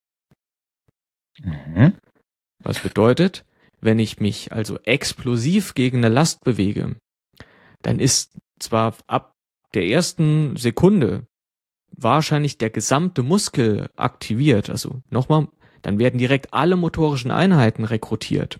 Was bedeutet, wenn ich mich also explosiv gegen eine Last bewege, dann ist zwar ab der ersten Sekunde wahrscheinlich der gesamte Muskel aktiviert, also nochmal, dann werden direkt alle motorischen Einheiten rekrutiert.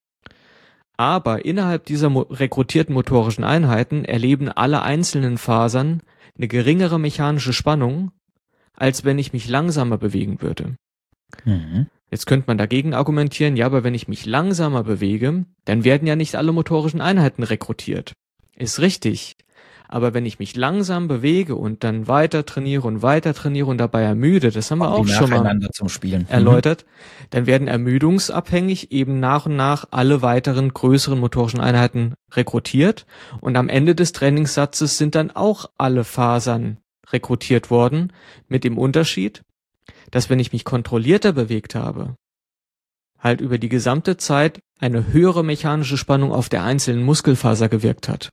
Aber innerhalb dieser rekrutierten motorischen Einheiten erleben alle einzelnen Fasern eine geringere mechanische Spannung, als wenn ich mich langsamer bewegen würde. Jetzt könnte man dagegen argumentieren, ja, aber wenn ich mich langsamer bewege, dann werden ja nicht alle motorischen Einheiten rekrutiert. Ist richtig. Aber wenn ich mich langsam bewege und dann weiter trainiere und dabei ermüde, das haben wir auch schon mal zum Spielen erläutert, dann werden ermüdungsabhängig eben nach und nach alle weiteren größeren motorischen Einheiten rekrutiert und am Ende des Trainingssatzes sind dann auch alle Fasern rekrutiert worden, mit dem Unterschied, dass wenn ich mich kontrollierter bewegt habe, halt über die gesamte Zeit eine höhere mechanische Spannung auf der einzelnen Muskelfaser gewirkt hat.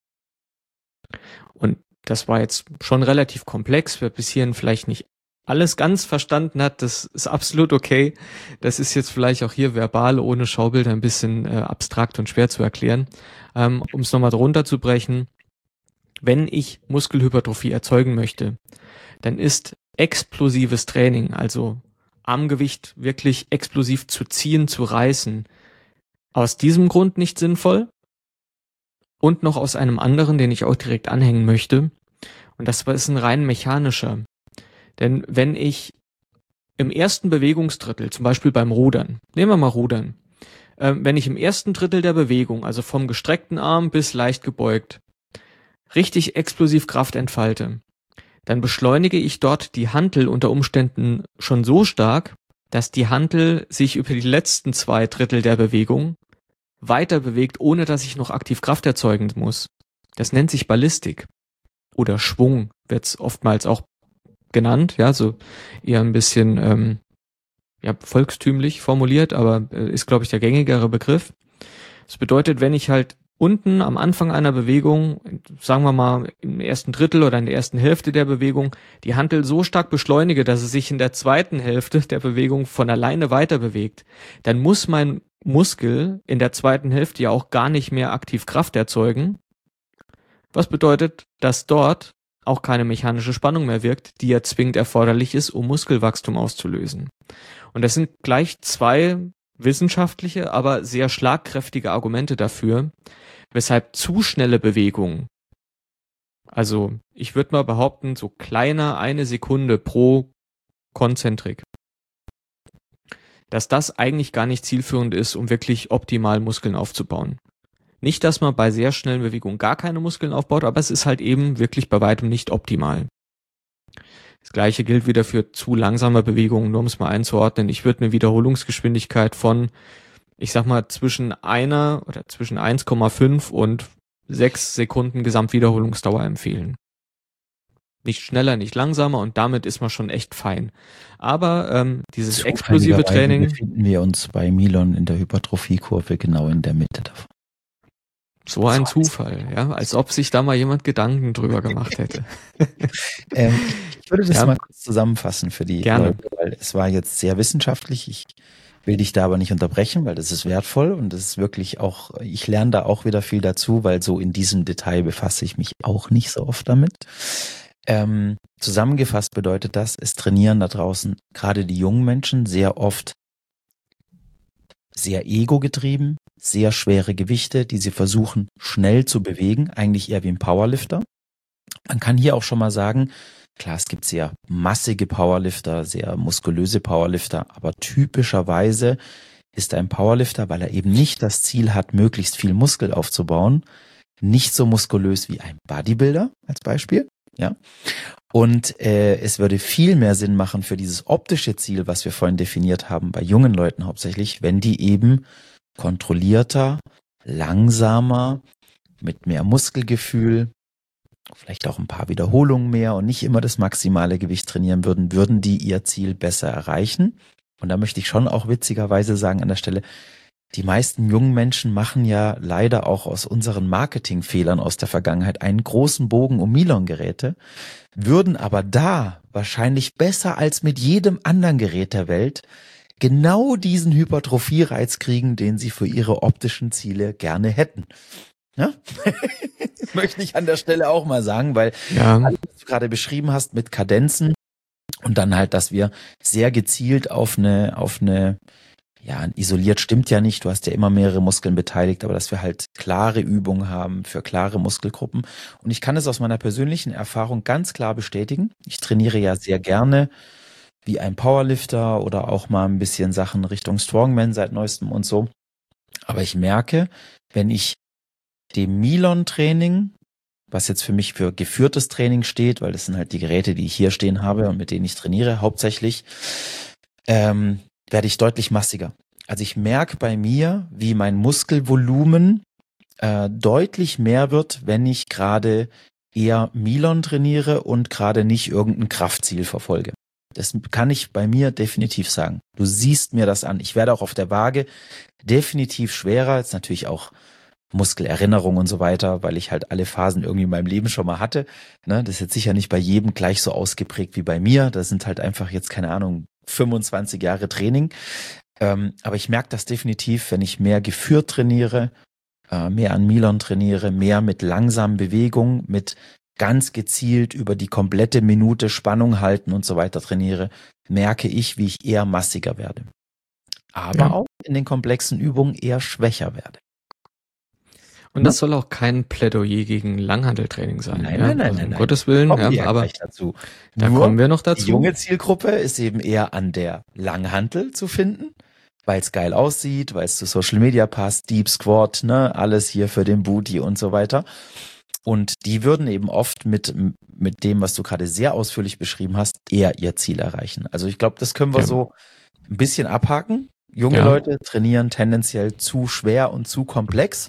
Und das war jetzt schon relativ komplex, wer bis hierhin vielleicht nicht alles ganz verstanden hat, das ist absolut okay. Das ist jetzt vielleicht auch hier verbal ohne Schaubilder ein bisschen abstrakt und schwer zu erklären. Um es nochmal drunter zu brechen, wenn ich Muskelhypertrophie erzeugen möchte, dann ist explosives Training, also am Gewicht wirklich explosiv zu ziehen, zu reißen, aus diesem Grund nicht sinnvoll und noch aus einem anderen, den ich auch direkt anhängen möchte. Und das ist ein rein mechanischer. Denn wenn ich im ersten Bewegungsdrittel, zum Beispiel beim Rudern, nehmen wir mal Rudern, wenn ich im ersten Drittel der Bewegung, also vom gestreckten Arm bis leicht gebeugt, richtig explosiv Kraft entfalte, dann beschleunige ich dort die Hantel unter Umständen schon so stark, dass die Hantel sich über die letzten 2 Drittel der Bewegung weiter bewegt, ohne dass ich noch aktiv Kraft erzeugen muss. Das nennt sich Ballistik. Oder Schwung wird es oftmals auch genannt, ja, so eher ein bisschen volkstümlich formuliert, aber ist, glaube ich, der gängigere Begriff. Das bedeutet, wenn ich halt unten am Anfang einer Bewegung, sagen wir mal im ersten Drittel oder in der ersten Hälfte der Bewegung, die Hantel so stark beschleunige, dass es sich in der zweiten Hälfte der Bewegung von alleine weiter bewegt, dann muss mein Muskel in der zweiten Hälfte ja auch gar nicht mehr aktiv Kraft erzeugen. Was bedeutet, dass dort auch keine mechanische Spannung mehr wirkt, die ja zwingend erforderlich ist, um Muskelwachstum auszulösen. Und das sind gleich 2 wissenschaftliche, aber sehr schlagkräftige Argumente dafür, weshalb zu schnelle Bewegungen, also ich würde mal behaupten, so kleiner 1 Sekunde pro Konzentrik, dass das eigentlich gar nicht zielführend ist, um wirklich optimal Muskeln aufzubauen. Nicht, dass man bei sehr schnellen Bewegungen gar keine Muskeln aufbaut, aber es ist halt eben wirklich bei weitem nicht optimal. Das Gleiche gilt wieder für zu langsame Bewegungen, nur um es mal einzuordnen. Ich würde eine Wiederholungsgeschwindigkeit von, ich sag mal, zwischen 1,5 und 6 Sekunden Gesamtwiederholungsdauer empfehlen. Nicht schneller, nicht langsamer und damit ist man schon echt fein. Aber dieses explosive Training... befinden wir uns bei Milon in der Hypertrophiekurve genau in der Mitte davon. So ein Zufall, ja, als ob sich da mal jemand Gedanken drüber gemacht hätte. Ich würde das mal kurz zusammenfassen für die Leute, weil es war jetzt sehr wissenschaftlich. Ich will dich da aber nicht unterbrechen, weil das ist wertvoll und das ist wirklich auch, ich lerne da auch wieder viel dazu, weil so in diesem Detail befasse ich mich auch nicht so oft damit. Zusammengefasst bedeutet das, es trainieren da draußen gerade die jungen Menschen sehr oft sehr ego-getrieben, sehr schwere Gewichte, die sie versuchen schnell zu bewegen, eigentlich eher wie ein Powerlifter. Man kann hier auch schon mal sagen, klar, es gibt sehr massige Powerlifter, sehr muskulöse Powerlifter, aber typischerweise ist ein Powerlifter, weil er eben nicht das Ziel hat, möglichst viel Muskel aufzubauen, nicht so muskulös wie ein Bodybuilder als Beispiel, ja. Und es würde viel mehr Sinn machen für dieses optische Ziel, was wir vorhin definiert haben, bei jungen Leuten hauptsächlich, wenn die eben kontrollierter, langsamer, mit mehr Muskelgefühl, vielleicht auch ein paar Wiederholungen mehr und nicht immer das maximale Gewicht trainieren würden die ihr Ziel besser erreichen. Und da möchte ich schon auch witzigerweise sagen an der Stelle, die meisten jungen Menschen machen ja leider auch aus unseren Marketingfehlern aus der Vergangenheit einen großen Bogen um Milon-Geräte, würden aber da wahrscheinlich besser als mit jedem anderen Gerät der Welt genau diesen Hypertrophie-Reiz kriegen, den sie für ihre optischen Ziele gerne hätten. Ja? Möchte ich an der Stelle auch mal sagen, weil alles, was du gerade beschrieben hast mit Kadenzen und dann halt, dass wir sehr gezielt auf eine ja, isoliert stimmt ja nicht, du hast ja immer mehrere Muskeln beteiligt, aber dass wir halt klare Übungen haben für klare Muskelgruppen. Und ich kann es aus meiner persönlichen Erfahrung ganz klar bestätigen. Ich trainiere ja sehr gerne wie ein Powerlifter oder auch mal ein bisschen Sachen Richtung Strongman seit neuestem und so. Aber ich merke, wenn ich dem Milon-Training, was jetzt für mich für geführtes Training steht, weil das sind halt die Geräte, die ich hier stehen habe und mit denen ich trainiere hauptsächlich, werde ich deutlich massiger. Also ich merke bei mir, wie mein Muskelvolumen deutlich mehr wird, wenn ich gerade eher Milon trainiere und gerade nicht irgendein Kraftziel verfolge. Das kann ich bei mir definitiv sagen. Du siehst mir das an. Ich werde auch auf der Waage definitiv schwerer. Jetzt natürlich auch Muskelerinnerung und so weiter, weil ich halt alle Phasen irgendwie in meinem Leben schon mal hatte. Ne, das ist jetzt sicher nicht bei jedem gleich so ausgeprägt wie bei mir. Das sind halt einfach jetzt, keine Ahnung, 25 Jahre Training. Aber ich merke das definitiv, wenn ich mehr geführt trainiere, mehr an Milon trainiere, mehr mit langsamen Bewegungen, mit ganz gezielt über die komplette Minute Spannung halten und so weiter trainiere, merke ich, wie ich eher massiger werde. Aber auch in den komplexen Übungen eher schwächer werde. Und das soll auch kein Plädoyer gegen Langhanteltraining sein. Nein. Um Gottes Willen, aber dazu. Da kommen wir noch dazu. Die junge Zielgruppe ist eben eher an der Langhantel zu finden, weil es geil aussieht, weil es zu Social Media passt, Deep Squat, ne, alles hier für den Booty und so weiter. Und die würden eben oft mit dem, was du gerade sehr ausführlich beschrieben hast, eher ihr Ziel erreichen. Also ich glaube, das können wir so ein bisschen abhaken. Junge Leute trainieren tendenziell zu schwer und zu komplex.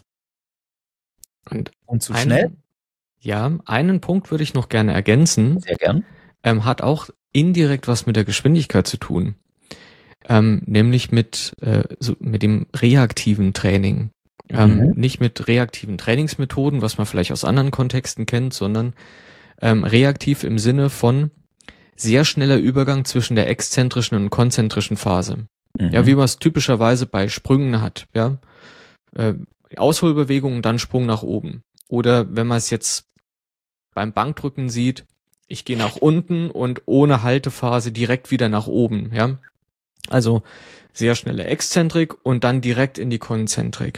Und zu schnell? Ja, einen Punkt würde ich noch gerne ergänzen. Sehr gern. Hat auch indirekt was mit der Geschwindigkeit zu tun. Nämlich mit dem reaktiven Training. Nicht mit reaktiven Trainingsmethoden, was man vielleicht aus anderen Kontexten kennt, sondern reaktiv im Sinne von sehr schneller Übergang zwischen der exzentrischen und konzentrischen Phase. Ja, wie man es typischerweise bei Sprüngen hat. Ja, Ausholbewegung und dann Sprung nach oben. Oder wenn man es jetzt beim Bankdrücken sieht, ich gehe nach unten und ohne Haltephase direkt wieder nach oben. Ja, also sehr schnelle Exzentrik und dann direkt in die Konzentrik.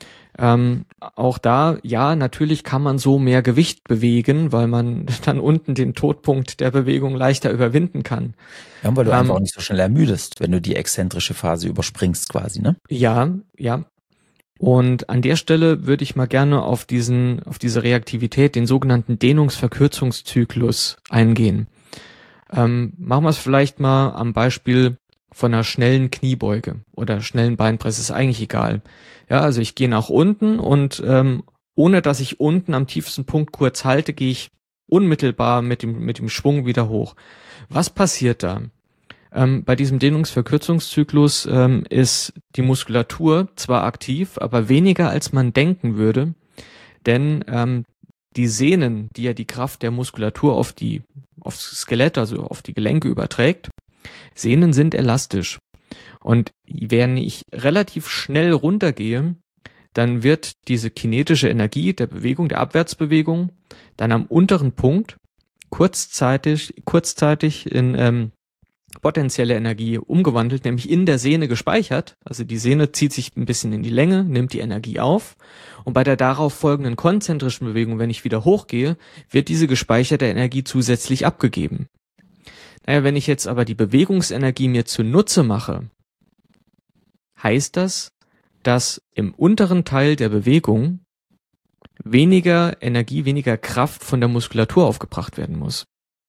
Auch da, ja, natürlich kann man so mehr Gewicht bewegen, weil man dann unten den Todpunkt der Bewegung leichter überwinden kann. Ja, weil du einfach auch nicht so schnell ermüdest, wenn du die exzentrische Phase überspringst quasi, ne? Ja. Und an der Stelle würde ich mal gerne auf diese Reaktivität, den sogenannten Dehnungsverkürzungszyklus eingehen. Machen wir es vielleicht mal am Beispiel von einer schnellen Kniebeuge oder schnellen Beinpresse, ist eigentlich egal. Ja, also ich gehe nach unten und ohne dass ich unten am tiefsten Punkt kurz halte, gehe ich unmittelbar mit dem Schwung wieder hoch. Was passiert da? Bei diesem Dehnungsverkürzungszyklus ist die Muskulatur zwar aktiv, aber weniger als man denken würde, denn die Sehnen, die ja die Kraft der Muskulatur aufs Skelett, also auf die Gelenke überträgt, Sehnen sind elastisch. Und wenn ich relativ schnell runtergehe, dann wird diese kinetische Energie der Bewegung, der Abwärtsbewegung, dann am unteren Punkt kurzzeitig in potenzielle Energie umgewandelt, nämlich in der Sehne gespeichert. Also die Sehne zieht sich ein bisschen in die Länge, nimmt die Energie auf und bei der darauf folgenden konzentrischen Bewegung, wenn ich wieder hochgehe, wird diese gespeicherte Energie zusätzlich abgegeben. Naja, wenn ich jetzt aber die Bewegungsenergie mir zunutze mache, heißt das, dass im unteren Teil der Bewegung weniger Energie, weniger Kraft von der Muskulatur aufgebracht werden muss.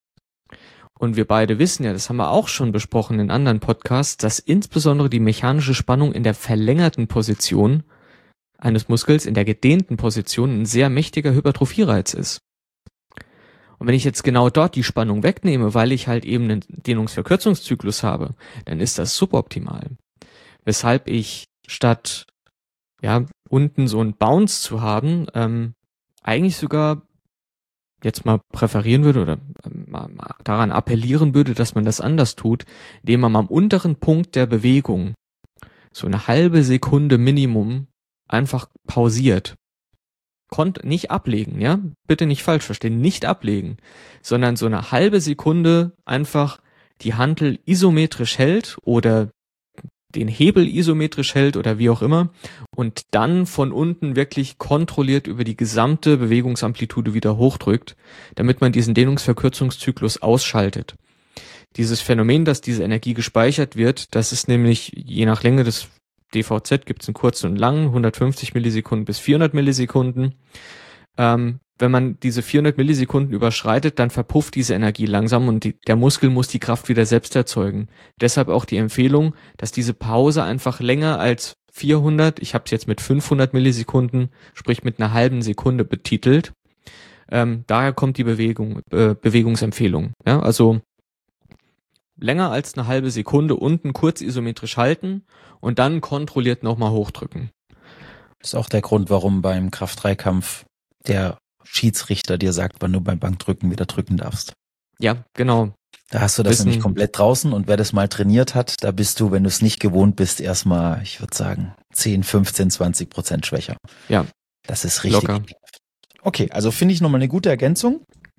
Und wir beide wissen ja, das haben wir auch schon besprochen in anderen Podcasts, dass insbesondere die mechanische Spannung in der verlängerten Position eines Muskels, in der gedehnten Position, ein sehr mächtiger Hypertrophiereiz ist. Und wenn ich jetzt genau dort die Spannung wegnehme, weil ich halt eben einen Dehnungsverkürzungszyklus habe, dann ist das suboptimal. Weshalb ich statt unten so einen Bounce zu haben, eigentlich sogar jetzt mal präferieren würde oder mal daran appellieren würde, dass man das anders tut, indem man am unteren Punkt der Bewegung so eine halbe Sekunde Minimum einfach pausiert. Nicht ablegen, ja? Bitte nicht falsch verstehen, nicht ablegen, sondern so eine halbe Sekunde einfach die Hantel isometrisch hält oder den Hebel isometrisch hält oder wie auch immer und dann von unten wirklich kontrolliert über die gesamte Bewegungsamplitude wieder hochdrückt, damit man diesen Dehnungsverkürzungszyklus ausschaltet. Dieses Phänomen, dass diese Energie gespeichert wird, das ist nämlich je nach Länge des DVZ gibt es einen kurzen und langen, 150 Millisekunden bis 400 Millisekunden. Wenn man diese 400 Millisekunden überschreitet, dann verpufft diese Energie langsam und der Muskel muss die Kraft wieder selbst erzeugen. Deshalb auch die Empfehlung, dass diese Pause einfach länger als 400, ich habe es jetzt mit 500 Millisekunden, sprich mit einer halben Sekunde betitelt. Daher kommt die Bewegungsempfehlung. Ja, also länger als eine halbe Sekunde unten kurz isometrisch halten und dann kontrolliert nochmal hochdrücken. Das ist auch der Grund, warum beim Kraft-3-Kampf der Schiedsrichter dir sagt, wann du beim Bankdrücken wieder drücken darfst. Ja, genau. Da hast du das nämlich komplett draußen und wer das mal trainiert hat, da bist du, wenn du es nicht gewohnt bist, erstmal, ich würde sagen, 10, 15, 20% schwächer. Ja. Das ist richtig. Locker. Okay, also finde ich nochmal eine gute Ergänzung.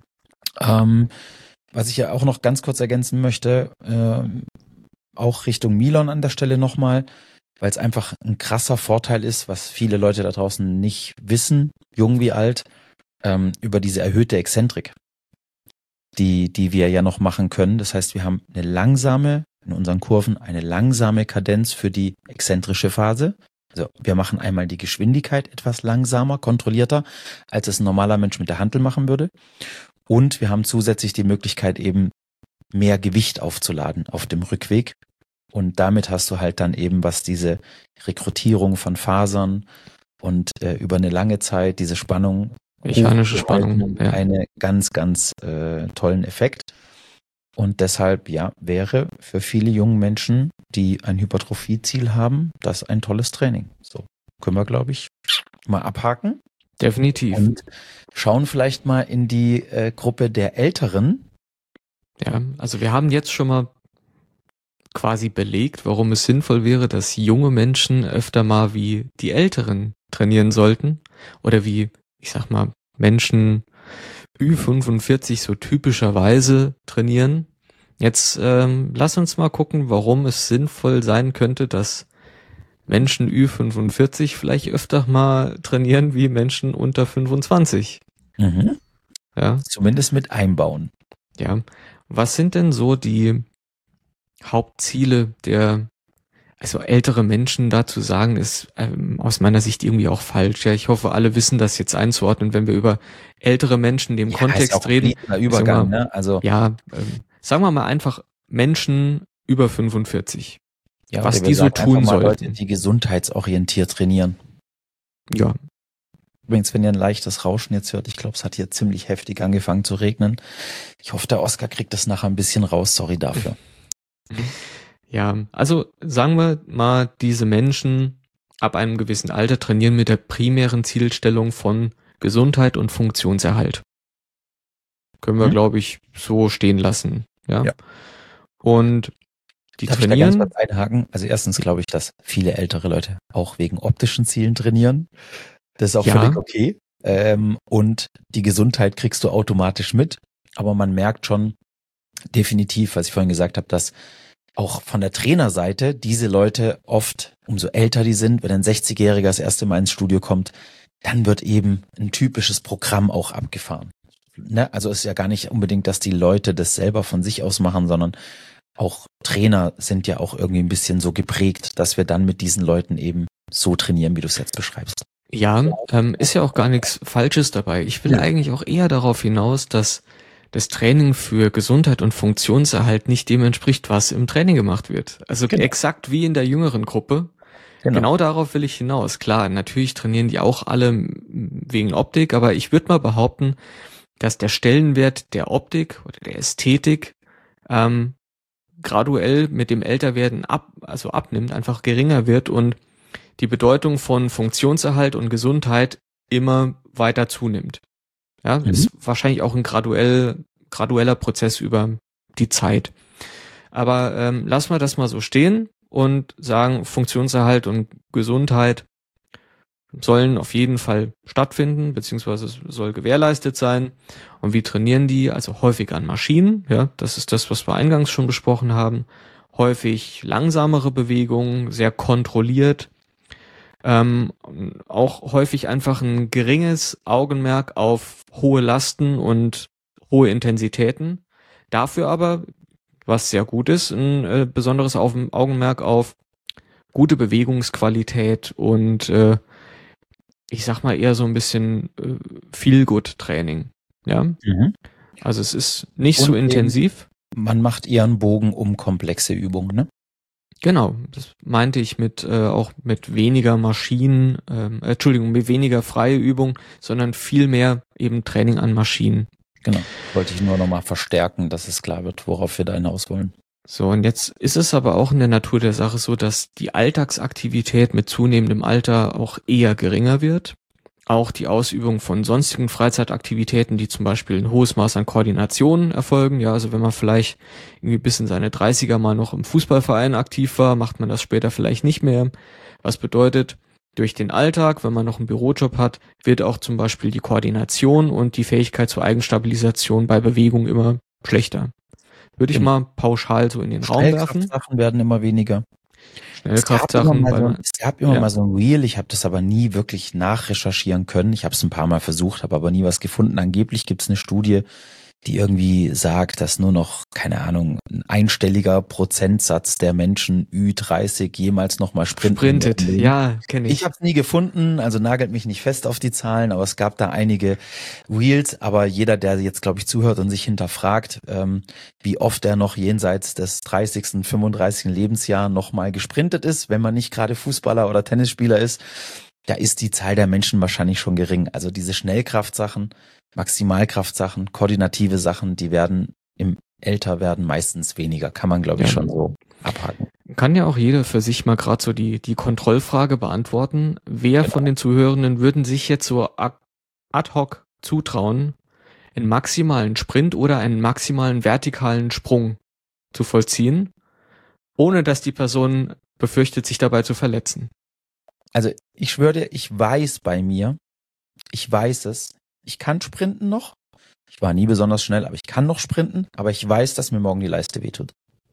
Was ich ja auch noch ganz kurz ergänzen möchte, auch Richtung Milon an der Stelle nochmal, weil es einfach ein krasser Vorteil ist, was viele Leute da draußen nicht wissen, jung wie alt, über diese erhöhte Exzentrik, die wir ja noch machen können. Das heißt, wir haben in unseren Kurven eine langsame Kadenz für die exzentrische Phase. Also wir machen einmal die Geschwindigkeit etwas langsamer, kontrollierter, als es ein normaler Mensch mit der Hantel machen würde. Und wir haben zusätzlich die Möglichkeit, eben mehr Gewicht aufzuladen auf dem Rückweg. Und damit hast du halt dann eben, was diese Rekrutierung von Fasern und über eine lange Zeit diese Spannung, mechanische Spannung, ja, einen ganz, ganz tollen Effekt. Und deshalb, ja, wäre für viele junge Menschen, die ein Hypertrophie-Ziel haben, das ein tolles Training. So, können wir, glaube ich, mal abhaken. Definitiv. Und schauen vielleicht mal in die Gruppe der Älteren. Ja, also wir haben jetzt schon mal quasi belegt, warum es sinnvoll wäre, dass junge Menschen öfter mal wie die Älteren trainieren sollten. Oder wie, ich sag mal, Menschen Ü45 so typischerweise trainieren. Jetzt lass uns mal gucken, warum es sinnvoll sein könnte, dass Menschen Ü45 vielleicht öfter mal trainieren wie Menschen unter 25. Mhm. Ja. Zumindest mit einbauen. Ja. Was sind denn so die Hauptziele der Also ältere Menschen dazu sagen, ist aus meiner Sicht irgendwie auch falsch. Ja, ich hoffe, alle wissen das jetzt einzuordnen, wenn wir über ältere Menschen in dem Kontext reden. Übergang, ne? Also ja, sagen wir mal einfach Menschen über 45. Ja, was die so tun sollten. Leute, die gesundheitsorientiert trainieren. Ja. Übrigens, wenn ihr ein leichtes Rauschen jetzt hört, ich glaube, es hat hier ziemlich heftig angefangen zu regnen. Ich hoffe, der Oskar kriegt das nachher ein bisschen raus. Sorry dafür. Ja, also sagen wir mal, diese Menschen ab einem gewissen Alter trainieren mit der primären Zielstellung von Gesundheit und Funktionserhalt. Können wir, glaube ich, so stehen lassen. Ja. Und die Darf trainieren. Ich da ganz kurz einhaken? Also erstens glaube ich, dass viele ältere Leute auch wegen optischen Zielen trainieren. Das ist auch völlig okay. Und die Gesundheit kriegst du automatisch mit. Aber man merkt schon definitiv, was ich vorhin gesagt habe, dass auch von der Trainerseite diese Leute oft, umso älter die sind, wenn ein 60-Jähriger das erste Mal ins Studio kommt, dann wird eben ein typisches Programm auch abgefahren. Ne? Also ist ja gar nicht unbedingt, dass die Leute das selber von sich aus machen, sondern auch Trainer sind ja auch irgendwie ein bisschen so geprägt, dass wir dann mit diesen Leuten eben so trainieren, wie du es jetzt beschreibst. Ja, ist ja auch gar nichts Falsches dabei. Ich will eigentlich auch eher darauf hinaus, dass das Training für Gesundheit und Funktionserhalt nicht dem entspricht, was im Training gemacht wird. Also exakt wie in der jüngeren Gruppe. Genau darauf will ich hinaus. Klar, natürlich trainieren die auch alle wegen Optik, aber ich würde mal behaupten, dass der Stellenwert der Optik oder der Ästhetik graduell mit dem Älterwerden abnimmt, einfach geringer wird und die Bedeutung von Funktionserhalt und Gesundheit immer weiter zunimmt. Ja, ist wahrscheinlich auch ein gradueller Prozess über die Zeit. Aber lassen wir das mal so stehen und sagen, Funktionserhalt und Gesundheit sollen auf jeden Fall stattfinden, beziehungsweise soll gewährleistet sein. Und wie trainieren die? Also häufig an Maschinen, ja, das ist das, was wir eingangs schon besprochen haben. Häufig langsamere Bewegungen, sehr kontrolliert. Auch häufig einfach ein geringes Augenmerk auf hohe Lasten und hohe Intensitäten. Dafür aber, was sehr gut ist, ein besonderes Augenmerk auf gute Bewegungsqualität und ich sag mal eher so ein bisschen Feel-Good-Training. Ja. Also es ist nicht so intensiv. Man macht eher einen Bogen um komplexe Übungen, ne? Genau, das meinte ich mit auch mit weniger Maschinen, mit weniger freie Übung, sondern viel mehr eben Training an Maschinen. Genau, wollte ich nur nochmal verstärken, dass es klar wird, worauf wir da hinaus wollen. So, und jetzt ist es aber auch in der Natur der Sache so, dass die Alltagsaktivität mit zunehmendem Alter auch eher geringer wird. Auch die Ausübung von sonstigen Freizeitaktivitäten, die zum Beispiel ein hohes Maß an Koordination erfolgen. Ja, also wenn man vielleicht irgendwie bis in seine 30er mal noch im Fußballverein aktiv war, macht man das später vielleicht nicht mehr. Was bedeutet, durch den Alltag, wenn man noch einen Bürojob hat, wird auch zum Beispiel die Koordination und die Fähigkeit zur Eigenstabilisation bei Bewegung immer schlechter. Würde ich mal pauschal so in den Raum werfen. Schnellkraftsachen werden immer weniger. Schnellkraftsachen. Es gab immer mal so ein Reel, ich habe das aber nie wirklich nachrecherchieren können. Ich habe es ein paar Mal versucht, habe aber nie was gefunden. Angeblich gibt es eine Studie, die irgendwie sagt, dass nur noch, keine Ahnung, ein einstelliger Prozentsatz der Menschen Ü30 jemals nochmal sprintet. Ja, kenne ich. Ich habe es nie gefunden, also nagelt mich nicht fest auf die Zahlen, aber es gab da einige Reels, aber jeder, der jetzt, glaube ich, zuhört und sich hinterfragt, wie oft er noch jenseits des 30., 35. Lebensjahr nochmal gesprintet ist, wenn man nicht gerade Fußballer oder Tennisspieler ist, da ist die Zahl der Menschen wahrscheinlich schon gering. Also diese Schnellkraftsachen, Maximalkraftsachen, koordinative Sachen, die werden im Älterwerden meistens weniger. Kann man, glaube ich, schon so abhaken. Kann ja auch jeder für sich mal gerade so die Kontrollfrage beantworten. Wer von den Zuhörenden würden sich jetzt so ad hoc zutrauen, einen maximalen Sprint oder einen maximalen vertikalen Sprung zu vollziehen, ohne dass die Person befürchtet, sich dabei zu verletzen? Also ich schwöre dir, ich weiß bei mir, ich weiß es, ich kann sprinten noch. Ich war nie besonders schnell, aber ich kann noch sprinten. Aber ich weiß, dass mir morgen die Leiste wehtut.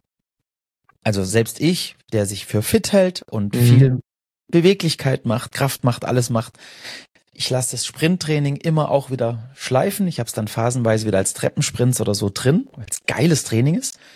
Also selbst ich, der sich für fit hält und viel Beweglichkeit macht, Kraft macht, alles macht. Ich lasse das Sprinttraining immer auch wieder schleifen. Ich habe es dann phasenweise wieder als Treppensprints oder so drin, weil es geiles Training ist.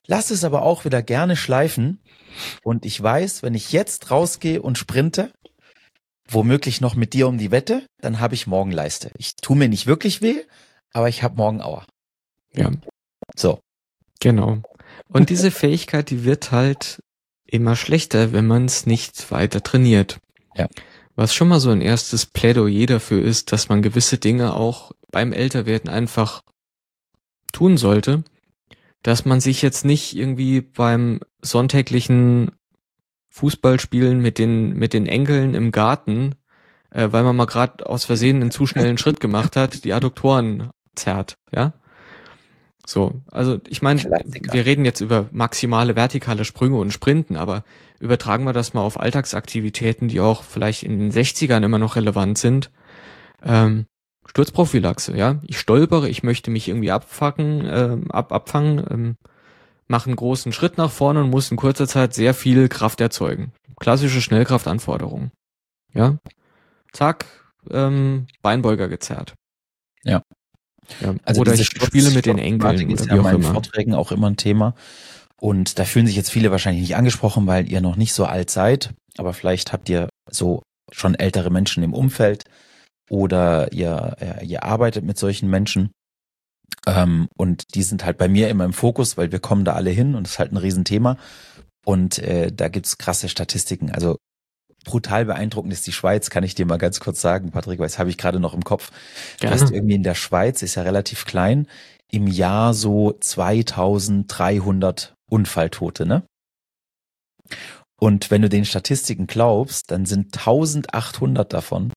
lass es aber auch wieder gerne schleifen. Und ich weiß, wenn ich jetzt rausgehe und sprinte, womöglich noch mit dir um die Wette, dann habe ich morgen Leiste. Ich tue mir nicht wirklich weh, aber ich habe morgen Aua. Ja. So. Genau. Und diese Fähigkeit, die wird halt immer schlechter, wenn man es nicht weiter trainiert. Ja. Was schon mal so ein erstes Plädoyer dafür ist, dass man gewisse Dinge auch beim Älterwerden einfach tun sollte, dass man sich jetzt nicht irgendwie beim sonntäglichen Fußballspielen mit den Enkeln im Garten, weil man mal gerade aus Versehen einen zu schnellen Schritt gemacht hat, die Adduktoren zerrt, ja? So, also ich meine, wir reden jetzt über maximale vertikale Sprünge und Sprinten, aber übertragen wir das mal auf Alltagsaktivitäten, die auch vielleicht in den 60ern immer noch relevant sind. Sturzprophylaxe, ja? Ich stolpere, ich möchte mich irgendwie abfangen, mache einen großen Schritt nach vorne und muss in kurzer Zeit sehr viel Kraft erzeugen. Klassische Schnellkraftanforderungen. Ja? Zack, Beinbeuger gezerrt. Ja. Ja. Also oder ich spiele mit den Enkeln. Ist ja in meinen Vorträgen auch immer ein Thema. Und da fühlen sich jetzt viele wahrscheinlich nicht angesprochen, weil ihr noch nicht so alt seid. Aber vielleicht habt ihr so schon ältere Menschen im Umfeld oder ihr arbeitet mit solchen Menschen. Und die sind halt bei mir immer im Fokus, weil wir kommen da alle hin und das ist halt ein Riesenthema. Und da gibt's krasse Statistiken. Also brutal beeindruckend ist die Schweiz, kann ich dir mal ganz kurz sagen, Patrick, weil das habe ich gerade noch im Kopf. Gerne. Du hast irgendwie in der Schweiz, ist ja relativ klein, im Jahr so 2300 Unfalltote, ne? Und wenn du den Statistiken glaubst, dann sind 1800 davon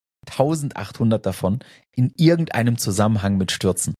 in irgendeinem Zusammenhang mit Stürzen.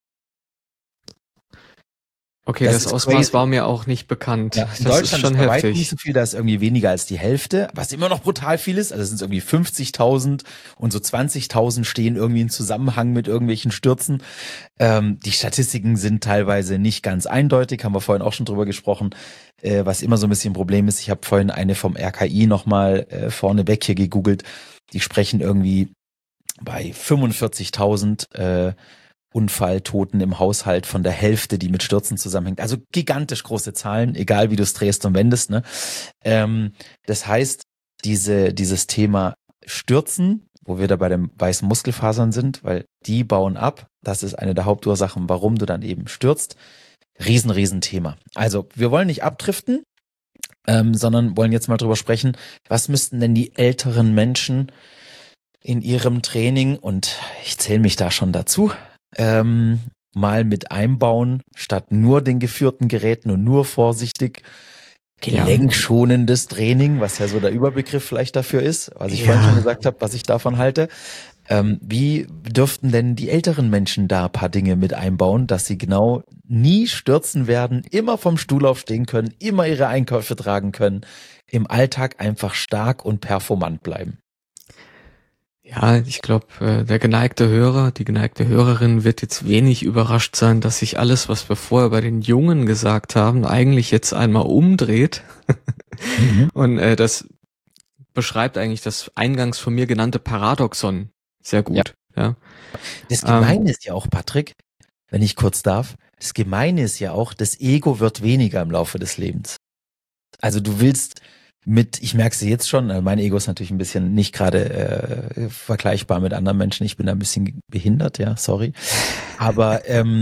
Okay, das Ausmaß war mir auch nicht bekannt. Ja, in Deutschland ist schon heftig. Nicht so viel, da ist irgendwie weniger als die Hälfte, was immer noch brutal viel ist. Also es sind irgendwie 50.000 und so 20.000 stehen irgendwie in Zusammenhang mit irgendwelchen Stürzen. Die Statistiken sind teilweise nicht ganz eindeutig, haben wir vorhin auch schon drüber gesprochen, was immer so ein bisschen ein Problem ist. Ich habe vorhin eine vom RKI nochmal vorneweg hier gegoogelt. Die sprechen irgendwie bei 45.000 Unfalltoten im Haushalt von der Hälfte, die mit Stürzen zusammenhängt. Also gigantisch große Zahlen, egal wie du es drehst und wendest. Ne? Das heißt, dieses Thema Stürzen, wo wir da bei den weißen Muskelfasern sind, weil die bauen ab, das ist eine der Hauptursachen, warum du dann eben stürzt. Riesen Thema. Also wir wollen nicht abdriften, sondern wollen jetzt mal drüber sprechen, was müssten denn die älteren Menschen in ihrem Training, und ich zähle mich da schon dazu, mal mit einbauen, statt nur den geführten Geräten und nur vorsichtig gelenkschonendes Training, was ja so der Überbegriff vielleicht dafür ist, was ich vorhin schon gesagt habe, was ich davon halte. Wie dürften denn die älteren Menschen da ein paar Dinge mit einbauen, dass sie genau nie stürzen werden, immer vom Stuhl aufstehen können, immer ihre Einkäufe tragen können, im Alltag einfach stark und performant bleiben? Ja, ich glaube, der geneigte Hörer, die geneigte Hörerin wird jetzt wenig überrascht sein, dass sich alles, was wir vorher bei den Jungen gesagt haben, eigentlich jetzt einmal umdreht. Und das beschreibt eigentlich das eingangs von mir genannte Paradoxon sehr gut. Ja. Das Gemeine ist ja auch, Patrick, wenn ich kurz darf, das Gemeine ist ja auch, das Ego wird weniger im Laufe des Lebens. Also du willst ich merke es jetzt schon, mein Ego ist natürlich ein bisschen nicht gerade vergleichbar mit anderen Menschen. Ich bin da ein bisschen behindert, ja, sorry. Aber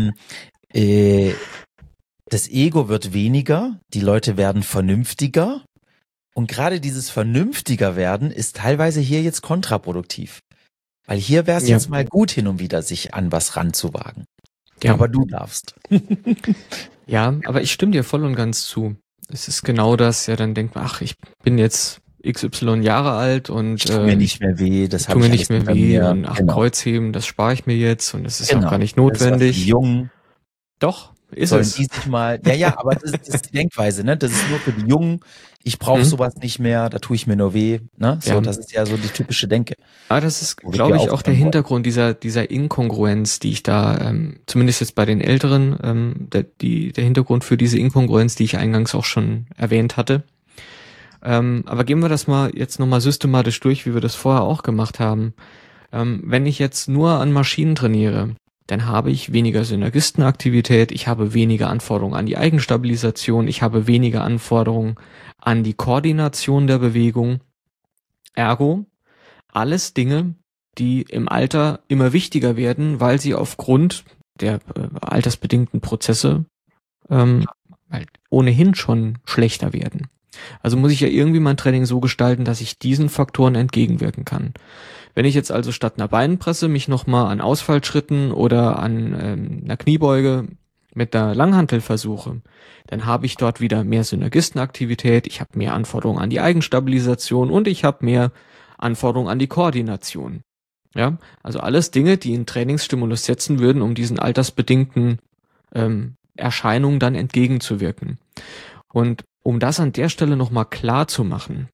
das Ego wird weniger, die Leute werden vernünftiger. Und gerade dieses vernünftiger werden ist teilweise hier jetzt kontraproduktiv. Weil hier wäre es jetzt mal gut, hin und wieder sich an was ranzuwagen. Ja. Aber du darfst. Ja, aber ich stimme dir voll und ganz zu. Es ist genau das, ja, dann denkt man, ach, ich bin jetzt XY Jahre alt und tut mir nicht mehr weh, das tut mir nicht mehr weh und ach, Kreuzheben, das spare ich mir jetzt und das ist auch gar nicht notwendig. Das ist die Jungen. Doch, ist sollen es. Die sich mal, ja, aber das ist die Denkweise, ne? Das ist nur für die Jungen. Ich brauche sowas nicht mehr, da tue ich mir nur weh, ne? So, das ist ja so die typische Denke. Aber das ist, glaube ich, auch der Hintergrund dieser Inkongruenz, die ich da, zumindest jetzt bei den Älteren, der Hintergrund für diese Inkongruenz, die ich eingangs auch schon erwähnt hatte. Aber gehen wir das mal jetzt nochmal systematisch durch, wie wir das vorher auch gemacht haben. Wenn ich jetzt nur an Maschinen trainiere, dann habe ich weniger Synergistenaktivität, ich habe weniger Anforderungen an die Eigenstabilisation, ich habe weniger Anforderungen an die Koordination der Bewegung. Ergo, alles Dinge, die im Alter immer wichtiger werden, weil sie aufgrund der altersbedingten Prozesse halt ohnehin schon schlechter werden. Also muss ich ja irgendwie mein Training so gestalten, dass ich diesen Faktoren entgegenwirken kann. Wenn ich jetzt also statt einer Beinpresse mich nochmal an Ausfallschritten oder an einer Kniebeuge mit einer Langhantel versuche, dann habe ich dort wieder mehr Synergistenaktivität, ich habe mehr Anforderungen an die Eigenstabilisation und ich habe mehr Anforderungen an die Koordination. Ja, also alles Dinge, die einen Trainingsstimulus setzen würden, um diesen altersbedingten Erscheinungen dann entgegenzuwirken. Und um das an der Stelle nochmal klar zu machen,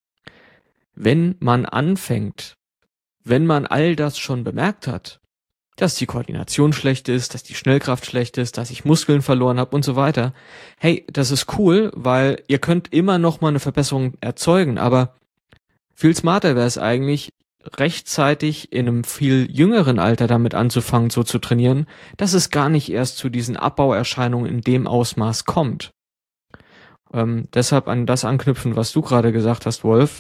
wenn man anfängt, wenn man all das schon bemerkt hat, dass die Koordination schlecht ist, dass die Schnellkraft schlecht ist, dass ich Muskeln verloren habe und so weiter, hey, das ist cool, weil ihr könnt immer noch mal eine Verbesserung erzeugen, aber viel smarter wäre es eigentlich, rechtzeitig in einem viel jüngeren Alter damit anzufangen, so zu trainieren, dass es gar nicht erst zu diesen Abbauerscheinungen in dem Ausmaß kommt. Deshalb an das anknüpfen, was du gerade gesagt hast, Wolf.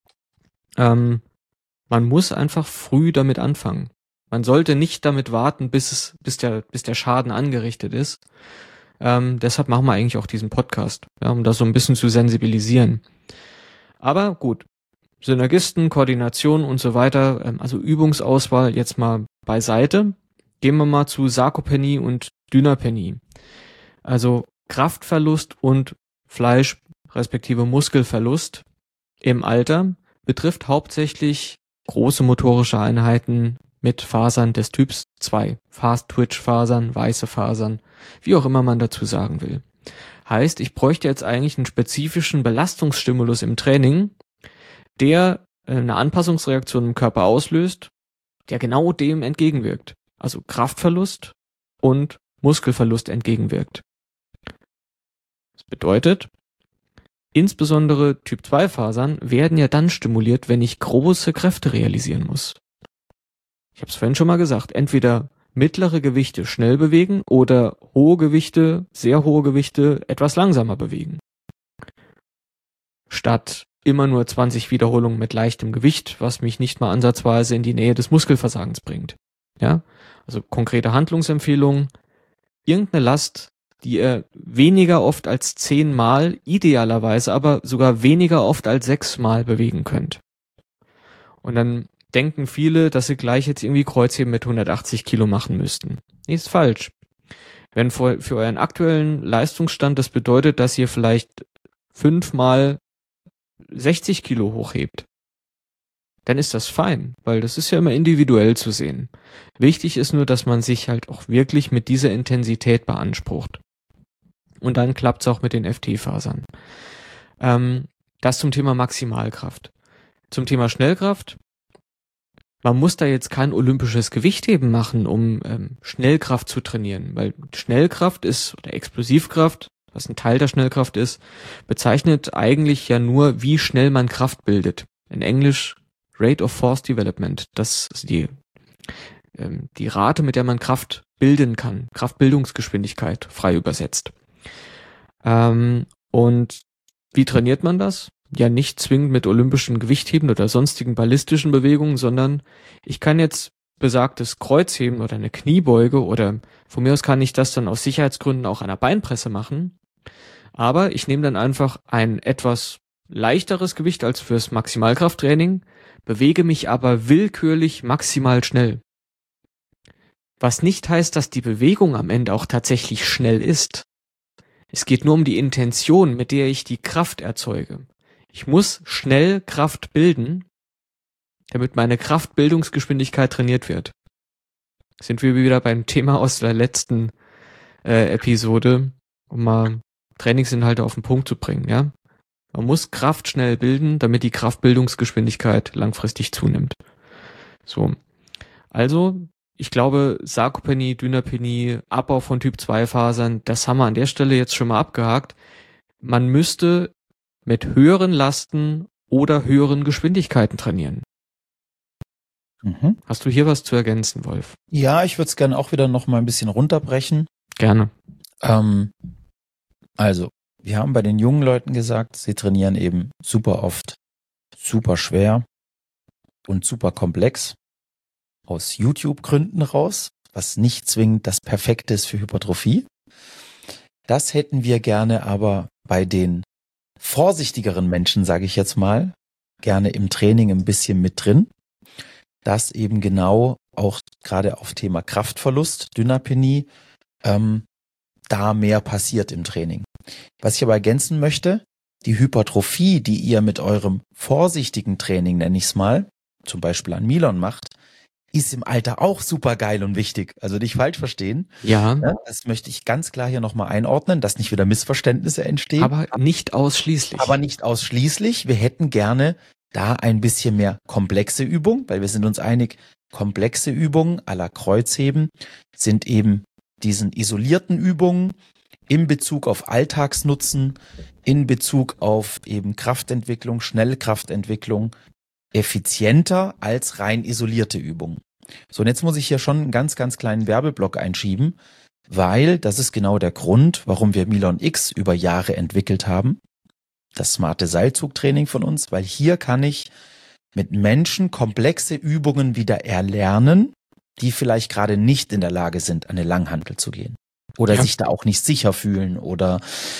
Man muss einfach früh damit anfangen. Man sollte nicht damit warten, bis der Schaden angerichtet ist. Deshalb machen wir eigentlich auch diesen Podcast, ja, um das so ein bisschen zu sensibilisieren. Aber gut, Synergisten, Koordination und so weiter, also Übungsauswahl jetzt mal beiseite. Gehen wir mal zu Sarkopenie und Dynapenie. Also Kraftverlust und Fleisch respektive Muskelverlust im Alter betrifft hauptsächlich große motorische Einheiten mit Fasern des Typs 2. Fast-Twitch-Fasern, weiße Fasern, wie auch immer man dazu sagen will. Heißt, ich bräuchte jetzt eigentlich einen spezifischen Belastungsstimulus im Training, der eine Anpassungsreaktion im Körper auslöst, der genau dem entgegenwirkt. Also Kraftverlust und Muskelverlust entgegenwirkt. Das bedeutet, insbesondere Typ-2-Fasern werden ja dann stimuliert, wenn ich große Kräfte realisieren muss. Ich habe es vorhin schon mal gesagt, entweder mittlere Gewichte schnell bewegen oder hohe Gewichte, sehr hohe Gewichte etwas langsamer bewegen. Statt immer nur 20 Wiederholungen mit leichtem Gewicht, was mich nicht mal ansatzweise in die Nähe des Muskelversagens bringt. Ja, also konkrete Handlungsempfehlungen, irgendeine Last, die ihr weniger oft als 10 Mal, idealerweise aber sogar weniger oft als 6 Mal bewegen könnt. Und dann denken viele, dass sie gleich jetzt irgendwie Kreuzheben mit 180 Kilo machen müssten. Nee, ist falsch. Wenn für euren aktuellen Leistungsstand das bedeutet, dass ihr vielleicht 5 Mal 60 Kilo hochhebt, dann ist das fein, weil das ist ja immer individuell zu sehen. Wichtig ist nur, dass man sich halt auch wirklich mit dieser Intensität beansprucht. Und dann klappt's auch mit den FT-Fasern. Das zum Thema Maximalkraft. Zum Thema Schnellkraft. Man muss da jetzt kein olympisches Gewichtheben machen, um Schnellkraft zu trainieren, weil Schnellkraft ist, oder Explosivkraft, was ein Teil der Schnellkraft ist, bezeichnet eigentlich ja nur, wie schnell man Kraft bildet. In Englisch Rate of Force Development. Das ist die Rate, mit der man Kraft bilden kann. Kraftbildungsgeschwindigkeit, frei übersetzt. Und wie trainiert man das? Ja, nicht zwingend mit olympischen Gewichtheben oder sonstigen ballistischen Bewegungen, sondern ich kann jetzt besagtes Kreuzheben oder eine Kniebeuge oder von mir aus kann ich das dann aus Sicherheitsgründen auch an einer Beinpresse machen. Aber ich nehme dann einfach ein etwas leichteres Gewicht als fürs Maximalkrafttraining, bewege mich aber willkürlich maximal schnell. Was nicht heißt, dass die Bewegung am Ende auch tatsächlich schnell ist. Es geht nur um die Intention, mit der ich die Kraft erzeuge. Ich muss schnell Kraft bilden, damit meine Kraftbildungsgeschwindigkeit trainiert wird. Sind wir wieder beim Thema aus der letzten Episode, um mal Trainingsinhalte auf den Punkt zu bringen, ja? Man muss Kraft schnell bilden, damit die Kraftbildungsgeschwindigkeit langfristig zunimmt. So. Also, ich glaube, Sarkopenie, Dynapenie, Abbau von Typ-2-Fasern, das haben wir an der Stelle jetzt schon mal abgehakt. Man müsste mit höheren Lasten oder höheren Geschwindigkeiten trainieren. Hast du hier was zu ergänzen, Wolf? Ja, ich würde es gerne auch wieder noch mal ein bisschen runterbrechen. Gerne. Also, wir haben bei den jungen Leuten gesagt, sie trainieren eben super oft, super schwer und super komplex. Aus YouTube-Gründen raus, was nicht zwingend das Perfekte ist für Hypertrophie. Das hätten wir gerne aber bei den vorsichtigeren Menschen, sage ich jetzt mal, gerne im Training ein bisschen mit drin, dass eben genau auch gerade auf Thema Kraftverlust, Dynapenie, da mehr passiert im Training. Was ich aber ergänzen möchte, die Hypertrophie, die ihr mit eurem vorsichtigen Training, nenne ich es mal, zum Beispiel an Milon macht, ist im Alter auch super geil und wichtig. Also nicht falsch verstehen. Ja. Das möchte ich ganz klar hier nochmal einordnen, dass nicht wieder Missverständnisse entstehen. Aber nicht ausschließlich. Aber nicht ausschließlich. Wir hätten gerne da ein bisschen mehr komplexe Übung, weil wir sind uns einig, komplexe Übungen à la Kreuzheben sind eben diesen isolierten Übungen in Bezug auf Alltagsnutzen, in Bezug auf eben Kraftentwicklung, schnelle Kraftentwicklung, effizienter als rein isolierte Übungen. So, und jetzt muss ich hier schon einen ganz, ganz kleinen Werbeblock einschieben, weil das ist genau der Grund, warum wir Milon X über Jahre entwickelt haben. Das smarte Seilzugtraining von uns, weil hier kann ich mit Menschen komplexe Übungen wieder erlernen, die vielleicht gerade nicht in der Lage sind, an eine Langhantel zu gehen. Oder sich da auch nicht sicher fühlen oder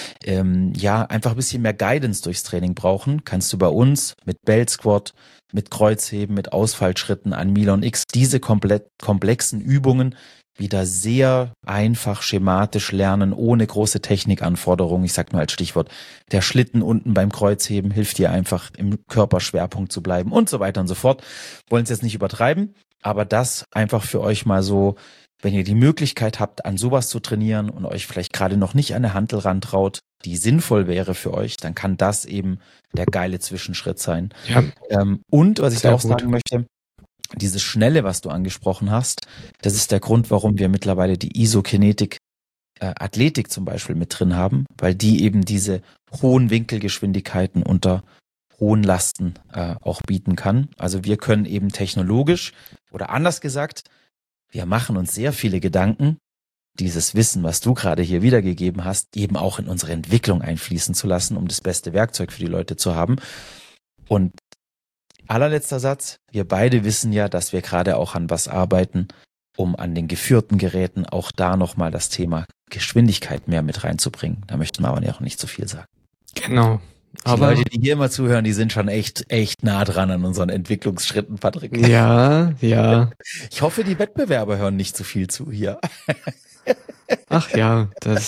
einfach ein bisschen mehr Guidance durchs Training brauchen, kannst du bei uns mit Belt Squat, mit Kreuzheben, mit Ausfallschritten an Milon X diese komplexen Übungen wieder sehr einfach schematisch lernen, ohne große Technikanforderungen. Ich sag nur als Stichwort, der Schlitten unten beim Kreuzheben hilft dir einfach im Körperschwerpunkt zu bleiben und so weiter und so fort. Wollen es jetzt nicht übertreiben, aber das einfach für euch mal so, wenn ihr die Möglichkeit habt, an sowas zu trainieren und euch vielleicht gerade noch nicht an eine Hantel rantraut, die sinnvoll wäre für euch, dann kann das eben der geile Zwischenschritt sein. Ja. Und was ich da auch sagen möchte, dieses Schnelle, was du angesprochen hast, das ist der Grund, warum wir mittlerweile die Isokinetik Athletik zum Beispiel mit drin haben, weil die eben diese hohen Winkelgeschwindigkeiten unter hohen Lasten auch bieten kann. Also wir können eben technologisch oder anders gesagt, wir machen uns sehr viele Gedanken, dieses Wissen, was du gerade hier wiedergegeben hast, eben auch in unsere Entwicklung einfließen zu lassen, um das beste Werkzeug für die Leute zu haben. Und allerletzter Satz, wir beide wissen ja, dass wir gerade auch an was arbeiten, um an den geführten Geräten auch da nochmal das Thema Geschwindigkeit mehr mit reinzubringen. Da möchten wir aber auch nicht zu viel sagen. Genau. Aber die Leute, die hier immer zuhören, die sind schon echt nah dran an unseren Entwicklungsschritten, Patrick. Ja. Ich hoffe, die Wettbewerber hören nicht zu viel zu hier. Ach ja,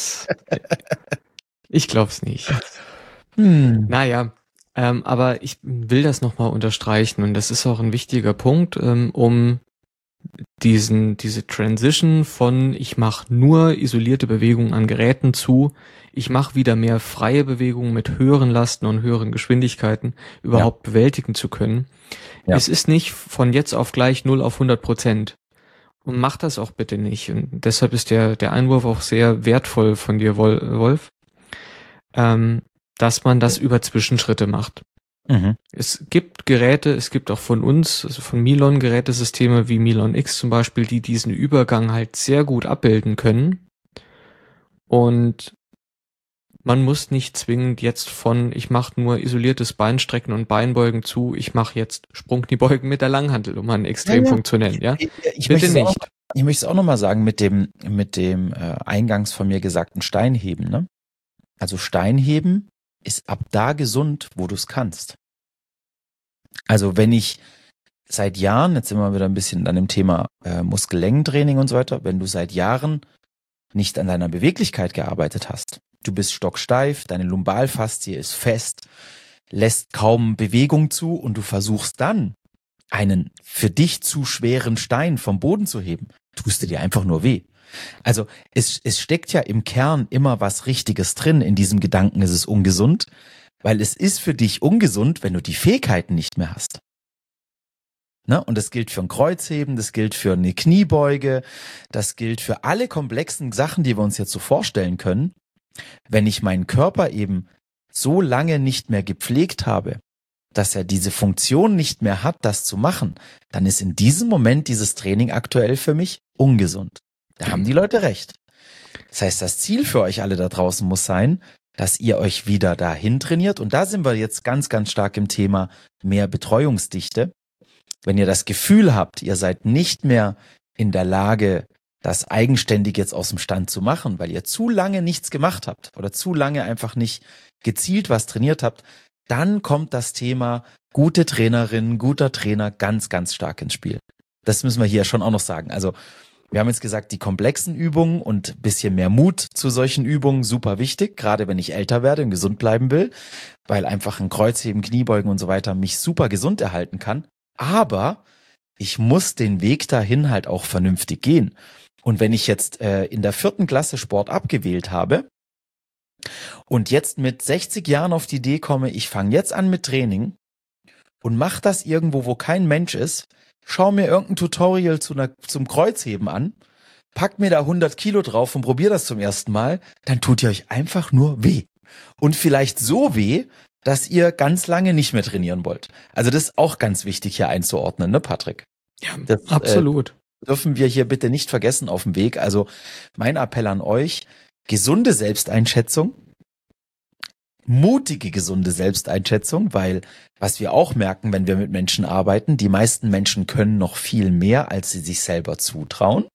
ich glaub's nicht. Naja, aber ich will das nochmal unterstreichen und das ist auch ein wichtiger Punkt, um diese Transition von ich mache nur isolierte Bewegungen an Geräten zu, ich mache wieder mehr freie Bewegungen mit höheren Lasten und höheren Geschwindigkeiten überhaupt bewältigen zu können. Ja. Es ist nicht von jetzt auf gleich 0 auf 100%. Und mach das auch bitte nicht. Und deshalb ist der Einwurf auch sehr wertvoll von dir, Wolf, dass man das über Zwischenschritte macht. Mhm. Es gibt Geräte, es gibt auch von uns, also von Milon Gerätesysteme wie Milon X zum Beispiel, die diesen Übergang halt sehr gut abbilden können. Und man muss nicht zwingend jetzt von, ich mache nur isoliertes Beinstrecken und Beinbeugen zu, ich mache jetzt Sprungkniebeugen mit der Langhantel, um einen Extrempunkt zu nennen. Ja? Ich möchte es auch nochmal sagen mit dem eingangs von mir gesagten Steinheben. Ne? Also Steinheben ist ab da gesund, wo du es kannst. Also wenn ich seit Jahren, jetzt sind wir wieder ein bisschen an dem Thema Muskellängentraining und so weiter, wenn du seit Jahren nicht an deiner Beweglichkeit gearbeitet hast, du bist stocksteif, deine Lumbalfaszie ist fest, lässt kaum Bewegung zu und du versuchst dann, einen für dich zu schweren Stein vom Boden zu heben, tust du dir einfach nur weh. Also es steckt ja im Kern immer was Richtiges drin in diesem Gedanken, es ist ungesund, weil es ist für dich ungesund, wenn du die Fähigkeiten nicht mehr hast. Ne? Und das gilt für ein Kreuzheben, das gilt für eine Kniebeuge, das gilt für alle komplexen Sachen, die wir uns jetzt so vorstellen können. Wenn ich meinen Körper eben so lange nicht mehr gepflegt habe, dass er diese Funktion nicht mehr hat, das zu machen, dann ist in diesem Moment dieses Training aktuell für mich ungesund. Da haben die Leute recht. Das heißt, das Ziel für euch alle da draußen muss sein, dass ihr euch wieder dahin trainiert. Und da sind wir jetzt ganz, ganz stark im Thema mehr Betreuungsdichte. Wenn ihr das Gefühl habt, ihr seid nicht mehr in der Lage, das eigenständig jetzt aus dem Stand zu machen, weil ihr zu lange nichts gemacht habt oder zu lange einfach nicht gezielt was trainiert habt, dann kommt das Thema gute Trainerin, guter Trainer ganz, ganz stark ins Spiel. Das müssen wir hier schon auch noch sagen. Also wir haben jetzt gesagt, die komplexen Übungen und ein bisschen mehr Mut zu solchen Übungen, super wichtig, gerade wenn ich älter werde und gesund bleiben will, weil einfach ein Kreuzheben, Kniebeugen und so weiter mich super gesund erhalten kann. Aber ich muss den Weg dahin halt auch vernünftig gehen. Und wenn ich jetzt in der 4. Klasse Sport abgewählt habe und jetzt mit 60 Jahren auf die Idee komme, ich fange jetzt an mit Training und mache das irgendwo, wo kein Mensch ist, schau mir irgendein Tutorial zum Kreuzheben an, packt mir da 100 Kilo drauf und probier das zum ersten Mal, dann tut ihr euch einfach nur weh. Und vielleicht so weh, dass ihr ganz lange nicht mehr trainieren wollt. Also das ist auch ganz wichtig hier einzuordnen, ne, Patrick? Ja, das, absolut. Dürfen wir hier bitte nicht vergessen auf dem Weg. Also mein Appell an euch, gesunde Selbsteinschätzung, mutige, gesunde Selbsteinschätzung, weil was wir auch merken, wenn wir mit Menschen arbeiten, die meisten Menschen können noch viel mehr, als sie sich selber zutrauen.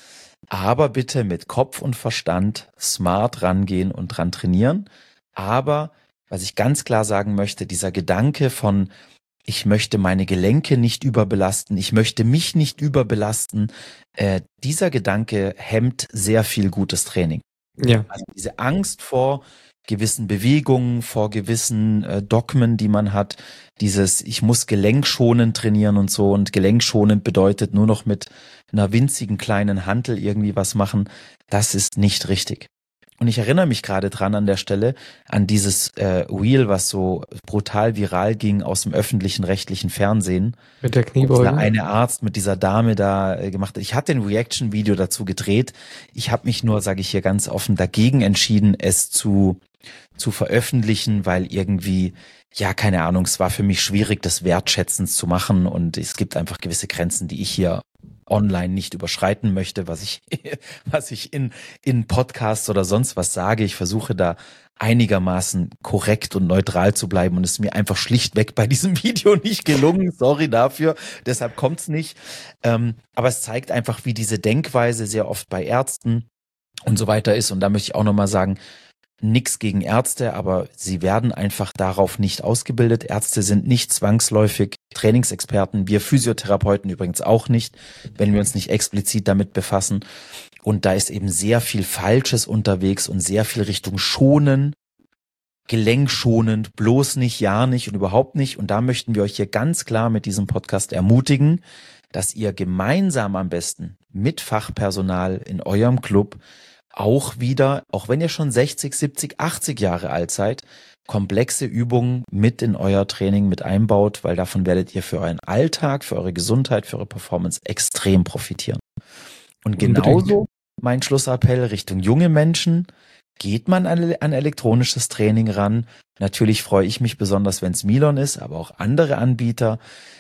Aber bitte mit Kopf und Verstand smart rangehen und dran trainieren. Aber was ich ganz klar sagen möchte, dieser Gedanke von ich möchte meine Gelenke nicht überbelasten, ich möchte mich nicht überbelasten, dieser Gedanke hemmt sehr viel gutes Training. Ja. Also diese Angst vor gewissen Bewegungen, vor gewissen Dogmen, die man hat, dieses ich muss gelenkschonend trainieren und so, und gelenkschonend bedeutet nur noch mit einer winzigen kleinen Hantel irgendwie was machen, das ist nicht richtig. Und ich erinnere mich gerade dran an der Stelle an dieses Reel, was so brutal viral ging aus dem öffentlichen rechtlichen Fernsehen. Mit der Kniebeuge. Eine Arzt mit dieser Dame da gemacht hat. Ich hatte ein Reaction-Video dazu gedreht. Ich habe mich nur, sage ich hier ganz offen, dagegen entschieden, es zu veröffentlichen, weil irgendwie, ja, keine Ahnung, es war für mich schwierig, das wertschätzend zu machen, und es gibt einfach gewisse Grenzen, die ich hier online nicht überschreiten möchte, was ich in Podcasts oder sonst was sage. Ich versuche da einigermaßen korrekt und neutral zu bleiben, und es ist mir einfach schlichtweg bei diesem Video nicht gelungen. Sorry dafür, deshalb kommt's nicht. Aber es zeigt einfach, wie diese Denkweise sehr oft bei Ärzten und so weiter ist. Und da möchte ich auch nochmal sagen, nix gegen Ärzte, aber sie werden einfach darauf nicht ausgebildet. Ärzte sind nicht zwangsläufig Trainingsexperten, wir Physiotherapeuten übrigens auch nicht, wenn wir uns nicht explizit damit befassen. Und da ist eben sehr viel Falsches unterwegs und sehr viel Richtung Schonen, gelenkschonend, bloß nicht, ja nicht und überhaupt nicht. Und da möchten wir euch hier ganz klar mit diesem Podcast ermutigen, dass ihr gemeinsam am besten mit Fachpersonal in eurem Club auch wieder, auch wenn ihr schon 60, 70, 80 Jahre alt seid, komplexe Übungen mit in euer Training mit einbaut, weil davon werdet ihr für euren Alltag, für eure Gesundheit, für eure Performance extrem profitieren. Und genauso mein Schlussappell Richtung junge Menschen, geht man an elektronisches Training ran. Natürlich freue ich mich besonders, wenn es Milon ist, aber auch andere Anbieter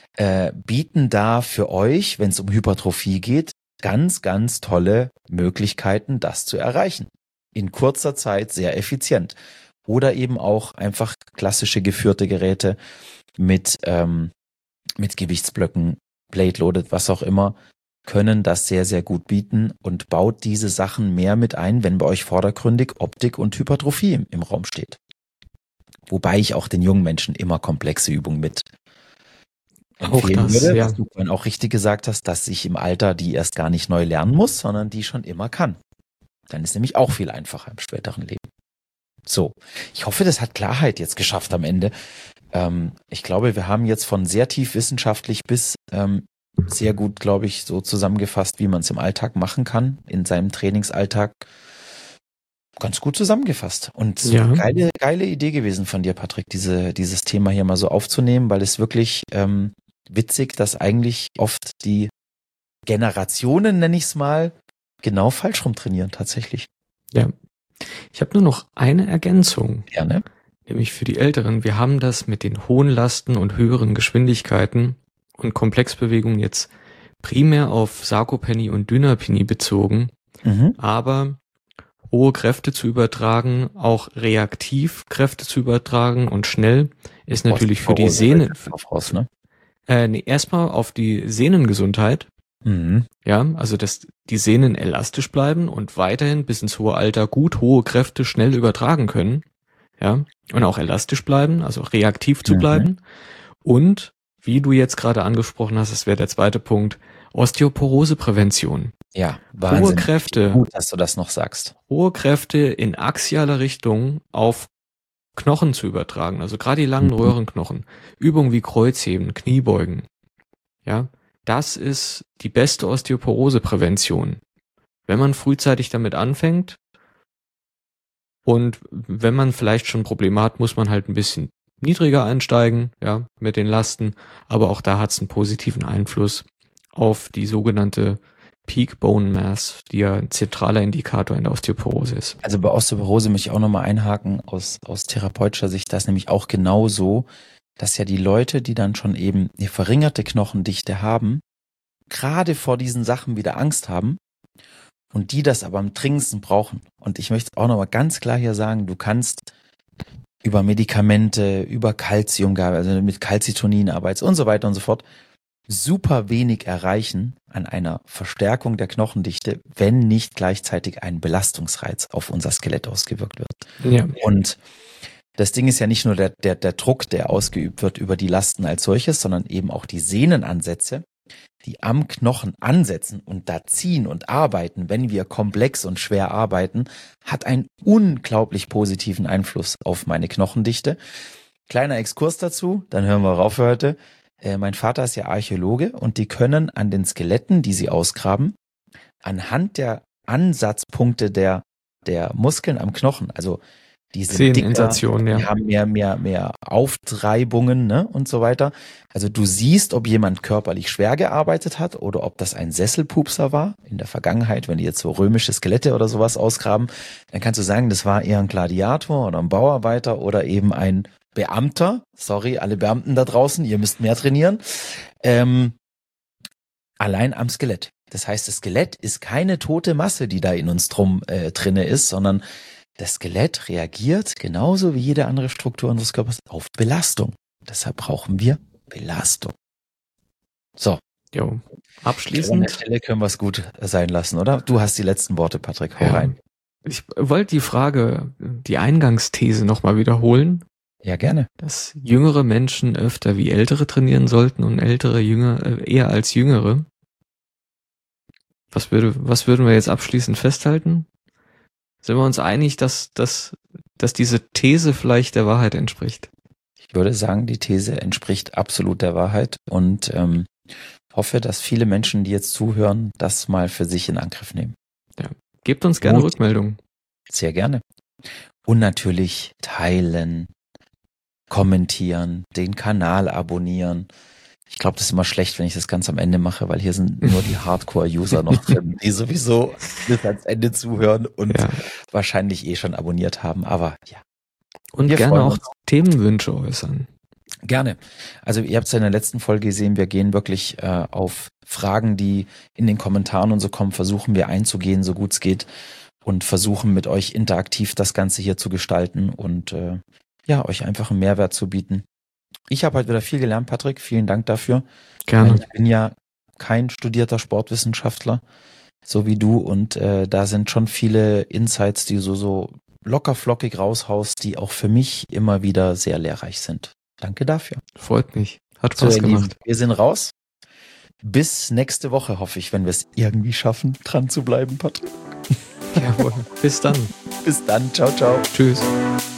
bieten da für euch, wenn es um Hypertrophie geht, ganz, ganz tolle Möglichkeiten, das zu erreichen. In kurzer Zeit sehr effizient. Oder eben auch einfach klassische geführte Geräte mit Gewichtsblöcken, Plate Loaded, was auch immer, können das sehr, sehr gut bieten, und baut diese Sachen mehr mit ein, wenn bei euch vordergründig Optik und Hypertrophie im Raum steht. Wobei ich auch den jungen Menschen immer komplexe Übungen mit empfehlen würde, was du vorhin auch richtig gesagt hast, dass ich im Alter die erst gar nicht neu lernen muss, sondern die schon immer kann. Dann ist nämlich auch viel einfacher im späteren Leben. So, ich hoffe, das hat Klarheit jetzt geschafft am Ende. Ich glaube, wir haben jetzt von sehr tief wissenschaftlich bis sehr gut, glaube ich, so zusammengefasst, wie man es im Alltag machen kann, in seinem Trainingsalltag. Ganz gut zusammengefasst. Und ja, geile Idee gewesen von dir, Patrick, dieses Thema hier mal so aufzunehmen, weil es wirklich witzig, dass eigentlich oft die Generationen, nenne ich es mal, genau falsch rum trainieren tatsächlich. Ja. Ich habe nur noch eine Ergänzung. Gerne. nämlich für die Älteren. Wir haben das mit den hohen Lasten und höheren Geschwindigkeiten und Komplexbewegungen jetzt primär auf Sarkopenie und Dynapenie bezogen, aber hohe Kräfte zu übertragen, auch reaktiv Kräfte zu übertragen und schnell, ist natürlich für die Sehnen. Erstmal auf die Sehnengesundheit. Ja, also dass die Sehnen elastisch bleiben und weiterhin bis ins hohe Alter gut hohe Kräfte schnell übertragen können. Ja, und auch elastisch bleiben, also reaktiv zu bleiben. Und, wie du jetzt gerade angesprochen hast, das wäre der zweite Punkt, Osteoporoseprävention. Ja, Wahnsinn. Hohe Kräfte. Gut, dass du das noch sagst. Hohe Kräfte in axialer Richtung auf Knochen zu übertragen, also gerade die langen Röhrenknochen. Übungen wie Kreuzheben, Kniebeugen. Ja, das ist die beste Osteoporoseprävention. Wenn man frühzeitig damit anfängt und wenn man vielleicht schon Probleme hat, muss man halt ein bisschen niedriger einsteigen, ja, mit den Lasten. Aber auch da hat es einen positiven Einfluss auf die sogenannte Peak Bone Mass, die ja ein zentraler Indikator in der Osteoporose ist. Also bei Osteoporose möchte ich auch nochmal einhaken aus therapeutischer Sicht, das ist nämlich auch genau so, dass ja die Leute, die dann schon eben eine verringerte Knochendichte haben, gerade vor diesen Sachen wieder Angst haben und die das aber am dringendsten brauchen. Und ich möchte auch nochmal ganz klar hier sagen, du kannst über Medikamente, über Calciumgabe, also mit Calcitonin arbeitest und so weiter und so fort, super wenig erreichen an einer Verstärkung der Knochendichte, wenn nicht gleichzeitig ein Belastungsreiz auf unser Skelett ausgewirkt wird. Ja. Und das Ding ist ja nicht nur der Druck, der ausgeübt wird über die Lasten als solches, sondern eben auch die Sehnenansätze, die am Knochen ansetzen und da ziehen und arbeiten, wenn wir komplex und schwer arbeiten, hat einen unglaublich positiven Einfluss auf meine Knochendichte. Kleiner Exkurs dazu, dann hören wir auf für heute. Mein Vater ist ja Archäologe und die können an den Skeletten, die sie ausgraben, anhand der Ansatzpunkte der Muskeln am Knochen, also die sind dicker, die haben mehr Auftreibungen, ne, und so weiter. Also du siehst, ob jemand körperlich schwer gearbeitet hat oder ob das ein Sesselpupser war in der Vergangenheit, wenn die jetzt so römische Skelette oder sowas ausgraben, dann kannst du sagen, das war eher ein Gladiator oder ein Bauarbeiter oder eben ein Beamter. Sorry, alle Beamten da draußen, ihr müsst mehr trainieren. Allein am Skelett. Das heißt, das Skelett ist keine tote Masse, die da in uns drinne ist, sondern das Skelett reagiert genauso wie jede andere Struktur unseres Körpers auf Belastung. Deshalb brauchen wir Belastung. So. Jo. Abschließend. An der Stelle können wir es gut sein lassen, oder? Du hast die letzten Worte, Patrick. Hau rein. Ich wollte die Eingangsthese nochmal wiederholen. Ja, gerne. Dass jüngere Menschen öfter wie ältere trainieren sollten und ältere eher als jüngere. Was würden wir jetzt abschließend festhalten? Sind wir uns einig, dass diese These vielleicht der Wahrheit entspricht? Ich würde sagen, die These entspricht absolut der Wahrheit und hoffe, dass viele Menschen, die jetzt zuhören, das mal für sich in Angriff nehmen. Ja. Gebt uns gerne Rückmeldungen. Sehr gerne. Und natürlich teilen, kommentieren, den Kanal abonnieren. Ich glaube, das ist immer schlecht, wenn ich das ganz am Ende mache, weil hier sind nur die Hardcore-User noch drin, die sowieso bis ans Ende zuhören und wahrscheinlich schon abonniert haben. Aber ja. Und wir gerne auch Themenwünsche äußern. Gerne. Also ihr habt es ja in der letzten Folge gesehen, wir gehen wirklich auf Fragen, die in den Kommentaren und so kommen, versuchen wir einzugehen, so gut es geht und versuchen mit euch interaktiv das Ganze hier zu gestalten und euch einfach einen Mehrwert zu bieten. Ich habe heute wieder viel gelernt, Patrick. Vielen Dank dafür. Gerne. Ich bin ja kein studierter Sportwissenschaftler, so wie du. Und da sind schon viele Insights, die du so locker flockig raushaust, die auch für mich immer wieder sehr lehrreich sind. Danke dafür. Freut mich. Hat Spaß gemacht. Wir sind raus. Bis nächste Woche, hoffe ich, wenn wir es irgendwie schaffen, dran zu bleiben, Patrick. Jawohl. Bis dann. Bis dann. Ciao, ciao. Tschüss.